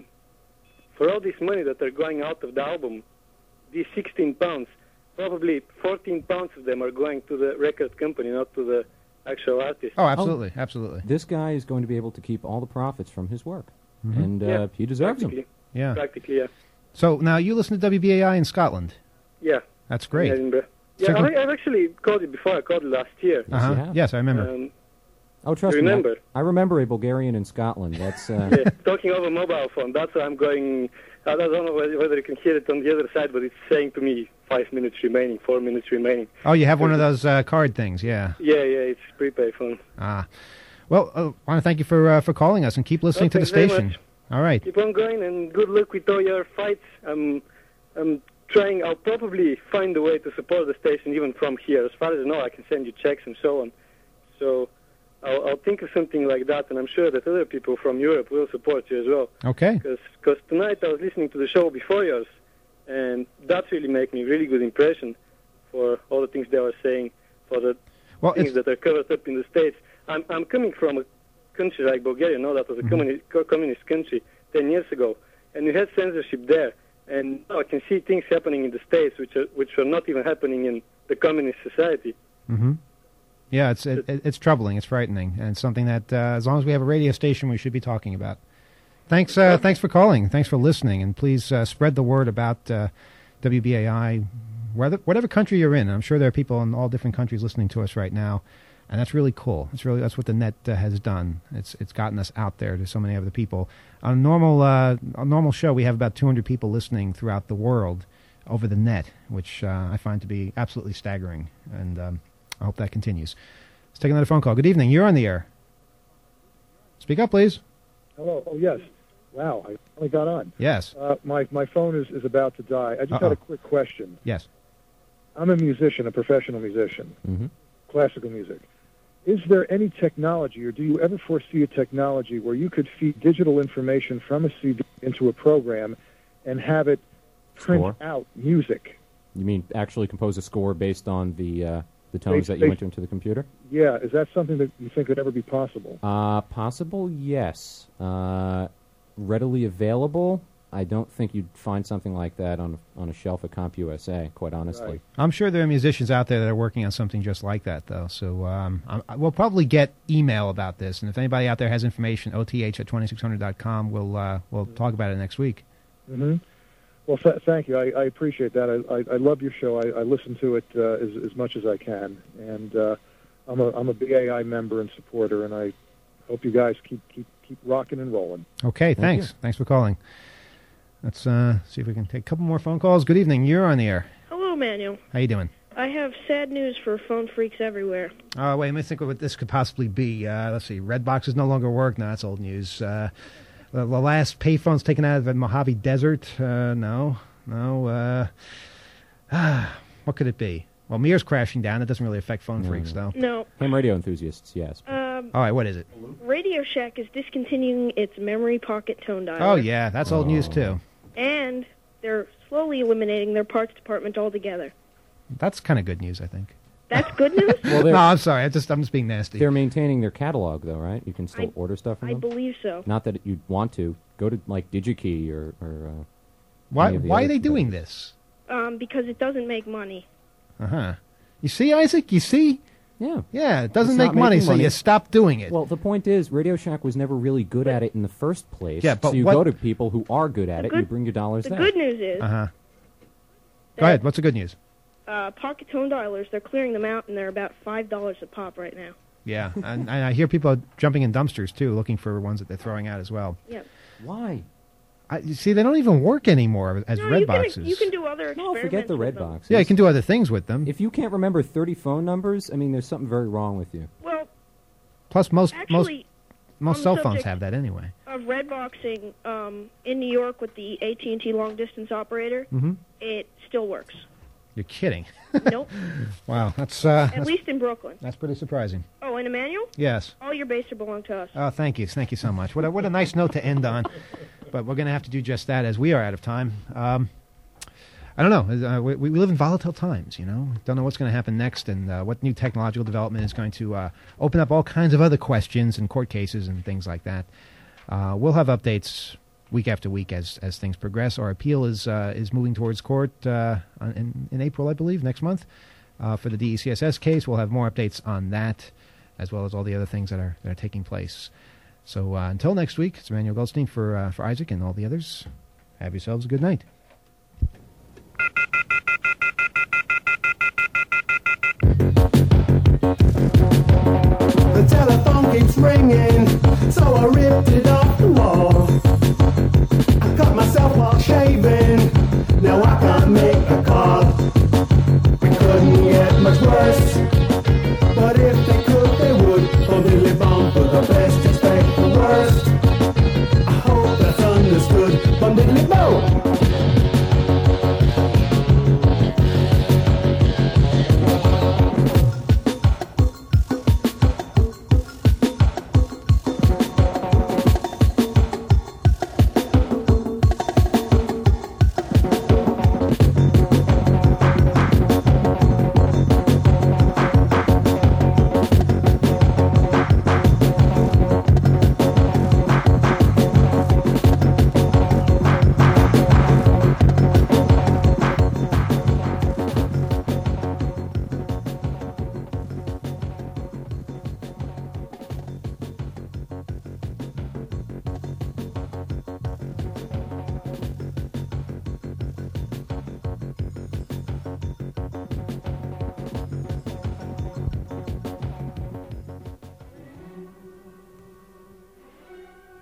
for all this money that are going out of the album, these sixteen pounds, probably fourteen pounds of them are going to the record company, not to the actual artist. Oh, absolutely, absolutely. This guy is going to be able to keep all the profits from his work, Mhm. and uh, Yeah, he deserves them. practically. Yeah. Practically, yeah. So now you listen to W B A I in Scotland. Yeah. That's great. In Edinburgh. Yeah, So- I, I've actually called it before. I called it last year. Uh huh. Yes, I remember. Um, Oh, trust You me, I- remember? I, remember a Bulgarian in Scotland. That's uh, yeah, talking over mobile phone. That's why I'm going. I don't know whether, whether you can hear it on the other side, but it's saying to me five minutes remaining, four minutes remaining. Oh, you have one of those uh, card things, yeah. Yeah, yeah, it's prepaid phone. Ah, well, I want to thank you for uh, for calling us and keep listening Well, to the thanks very station. much. All right. Keep on going and good luck with all your fights. I'm, I'm trying. I'll probably find a way to support the station even from here. As far as I know, I can send you checks and so on. So I'll, I'll think of something like that, and I'm sure that other people from Europe will support you as well. Okay. Because tonight I was listening to the show before yours, and that really made me really good impression for all the things they were saying, for the Well, things it's- that are covered up in the States. I'm, I'm coming from a country like Bulgaria, no, that was a Mm-hmm. communist, co- communist country ten years ago, and we had censorship there. And now I can see things happening in the States which are which are not even happening in the communist society. Mm-hmm. Yeah, it's it, it's troubling. It's frightening, and it's something that uh, as long as we have a radio station, we should be talking about. Thanks, uh, thanks for calling. Thanks for listening, and please uh, spread the word about uh, W B A I, whether, whatever country you're in. I'm sure there are people in all different countries listening to us right now, and that's really cool. It's really that's what the net uh, has done. It's it's gotten us out there to so many other people. On a normal uh, a normal show, we have about two hundred people listening throughout the world over the net, which uh, I find to be absolutely staggering, and um, I hope that continues. Let's take another phone call. Good evening. You're on the air. Speak up, please. Hello. Oh, yes. Wow, I finally got on. Yes. Uh, my, my phone is, is about to die. I just Uh-oh. had a quick question. Yes. I'm a musician, a professional musician, Mm-hmm. classical music. Is there any technology, or do you ever foresee a technology where you could feed digital information from a C D into a program and have it print Score? out music? You mean actually compose a score based on the uh, the tones Based- that you based- went into the computer? Yeah, is that something that you think could ever be possible? Uh, possible, yes. Uh, readily available, I don't think you'd find something like that on on a shelf at CompUSA, quite honestly. Right. I'm sure there are musicians out there that are working on something just like that, though. So um, I, I- we'll probably get email about this, and if anybody out there has information, O T H at twenty-six hundred dot com, we'll uh, we'll talk about it next week. Mm-hmm. Well, th- thank you. I, I appreciate that. I, I, I love your show. I, I listen to it uh, as, as much as I can, and uh, I'm a I'm a B A I member and supporter, and I hope you guys keep keep keep rocking and rolling. Okay, Thank thanks. you. Thanks for calling. Let's uh, see if we can take a couple more phone calls. Good evening. You're on the air. Hello, Manuel. How you doing? I have sad news for phone freaks everywhere. Oh, wait, let me think of what this could possibly be. Uh, let's see. Red boxes no longer work. No, that's old news. Uh, the, the last payphones taken out of the Mojave Desert. Uh, no, no. Uh, ah, what could it be? Well, Mir's crashing down. It doesn't really affect phone freaks, though. No. Ham radio enthusiasts, yes. Um, All right, what is it? Radio Shack is discontinuing its memory pocket tone dialer. Oh, yeah, that's old news, too. And they're slowly eliminating their parts department altogether. That's kind of good news, I think. That's good news? Well, they're- no, I'm sorry. I just, I'm just being nasty. They're maintaining their catalog, though, right? You can still I- order stuff from I them? believe so. Not that you'd want to. Go to, like, DigiKey or... or uh, Why, any of the why are other they doing things. this? Um, because it doesn't make money. Uh-huh. You see, Isaac? You see? Yeah. Yeah, it doesn't It's make not money, making so money. you stop doing it. Well, the point is, Radio Shack was never really good at it in the first place. Yeah, but so you what- go to people who are good at it, good- you bring your dollars The there. good news is, Uh-huh. Go ahead. What's the good news? uh, pocket tone dialers, they're clearing them out, and they're about five dollars a pop right now. Yeah, and, and I hear people are jumping in dumpsters, too, looking for ones that they're throwing out as well. Yeah. Why? I, you see, they don't even work anymore as No, red you can, boxes. you can do other No, experiments forget the with red them. boxes. Yeah, you can do other things with them. If you can't remember thirty phone numbers, I mean, there's something very wrong with you. Well, Plus, most actually, most most on the cell phones subject have that anyway. of red boxing um, in New York with the A T and T long distance operator, Mm-hmm. it still works. You're kidding. Nope. Wow, that's uh, At that's, least in Brooklyn. that's pretty surprising. Oh, and Emmanuel? Yes. All your bases belong to us. Oh, thank you, thank you so much. What a, what a nice note to end on. But we're going to have to do just that, as we are out of time. Um, I don't know. Uh, we, we live in volatile times, you know. Don't know what's going to happen next, and uh, what new technological development is going to uh, open up all kinds of other questions and court cases and things like that. Uh, we'll have updates week after week as as things progress. Our appeal is uh, is moving towards court uh, in in April, I believe, next month uh, for the D E C S S case. We'll have more updates on that, as well as all the other things that are that are taking place. So uh, until next week, it's Emmanuel Goldstein for uh, for Isaac and all the others. Have yourselves a good night. The telephone keeps ringing, so I ripped it off the wall. I cut myself while shaving, now I can't make a call. We couldn't get much worse, but if they could, they would. Bum diddly bum for the best, expect the worst. I hope that's understood. Bum diddly bum.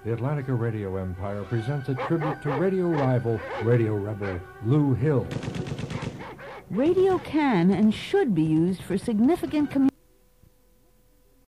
The Atlantica Radio Empire presents a tribute to radio rival, radio rebel, Lou Hill. Radio can and should be used for significant communication.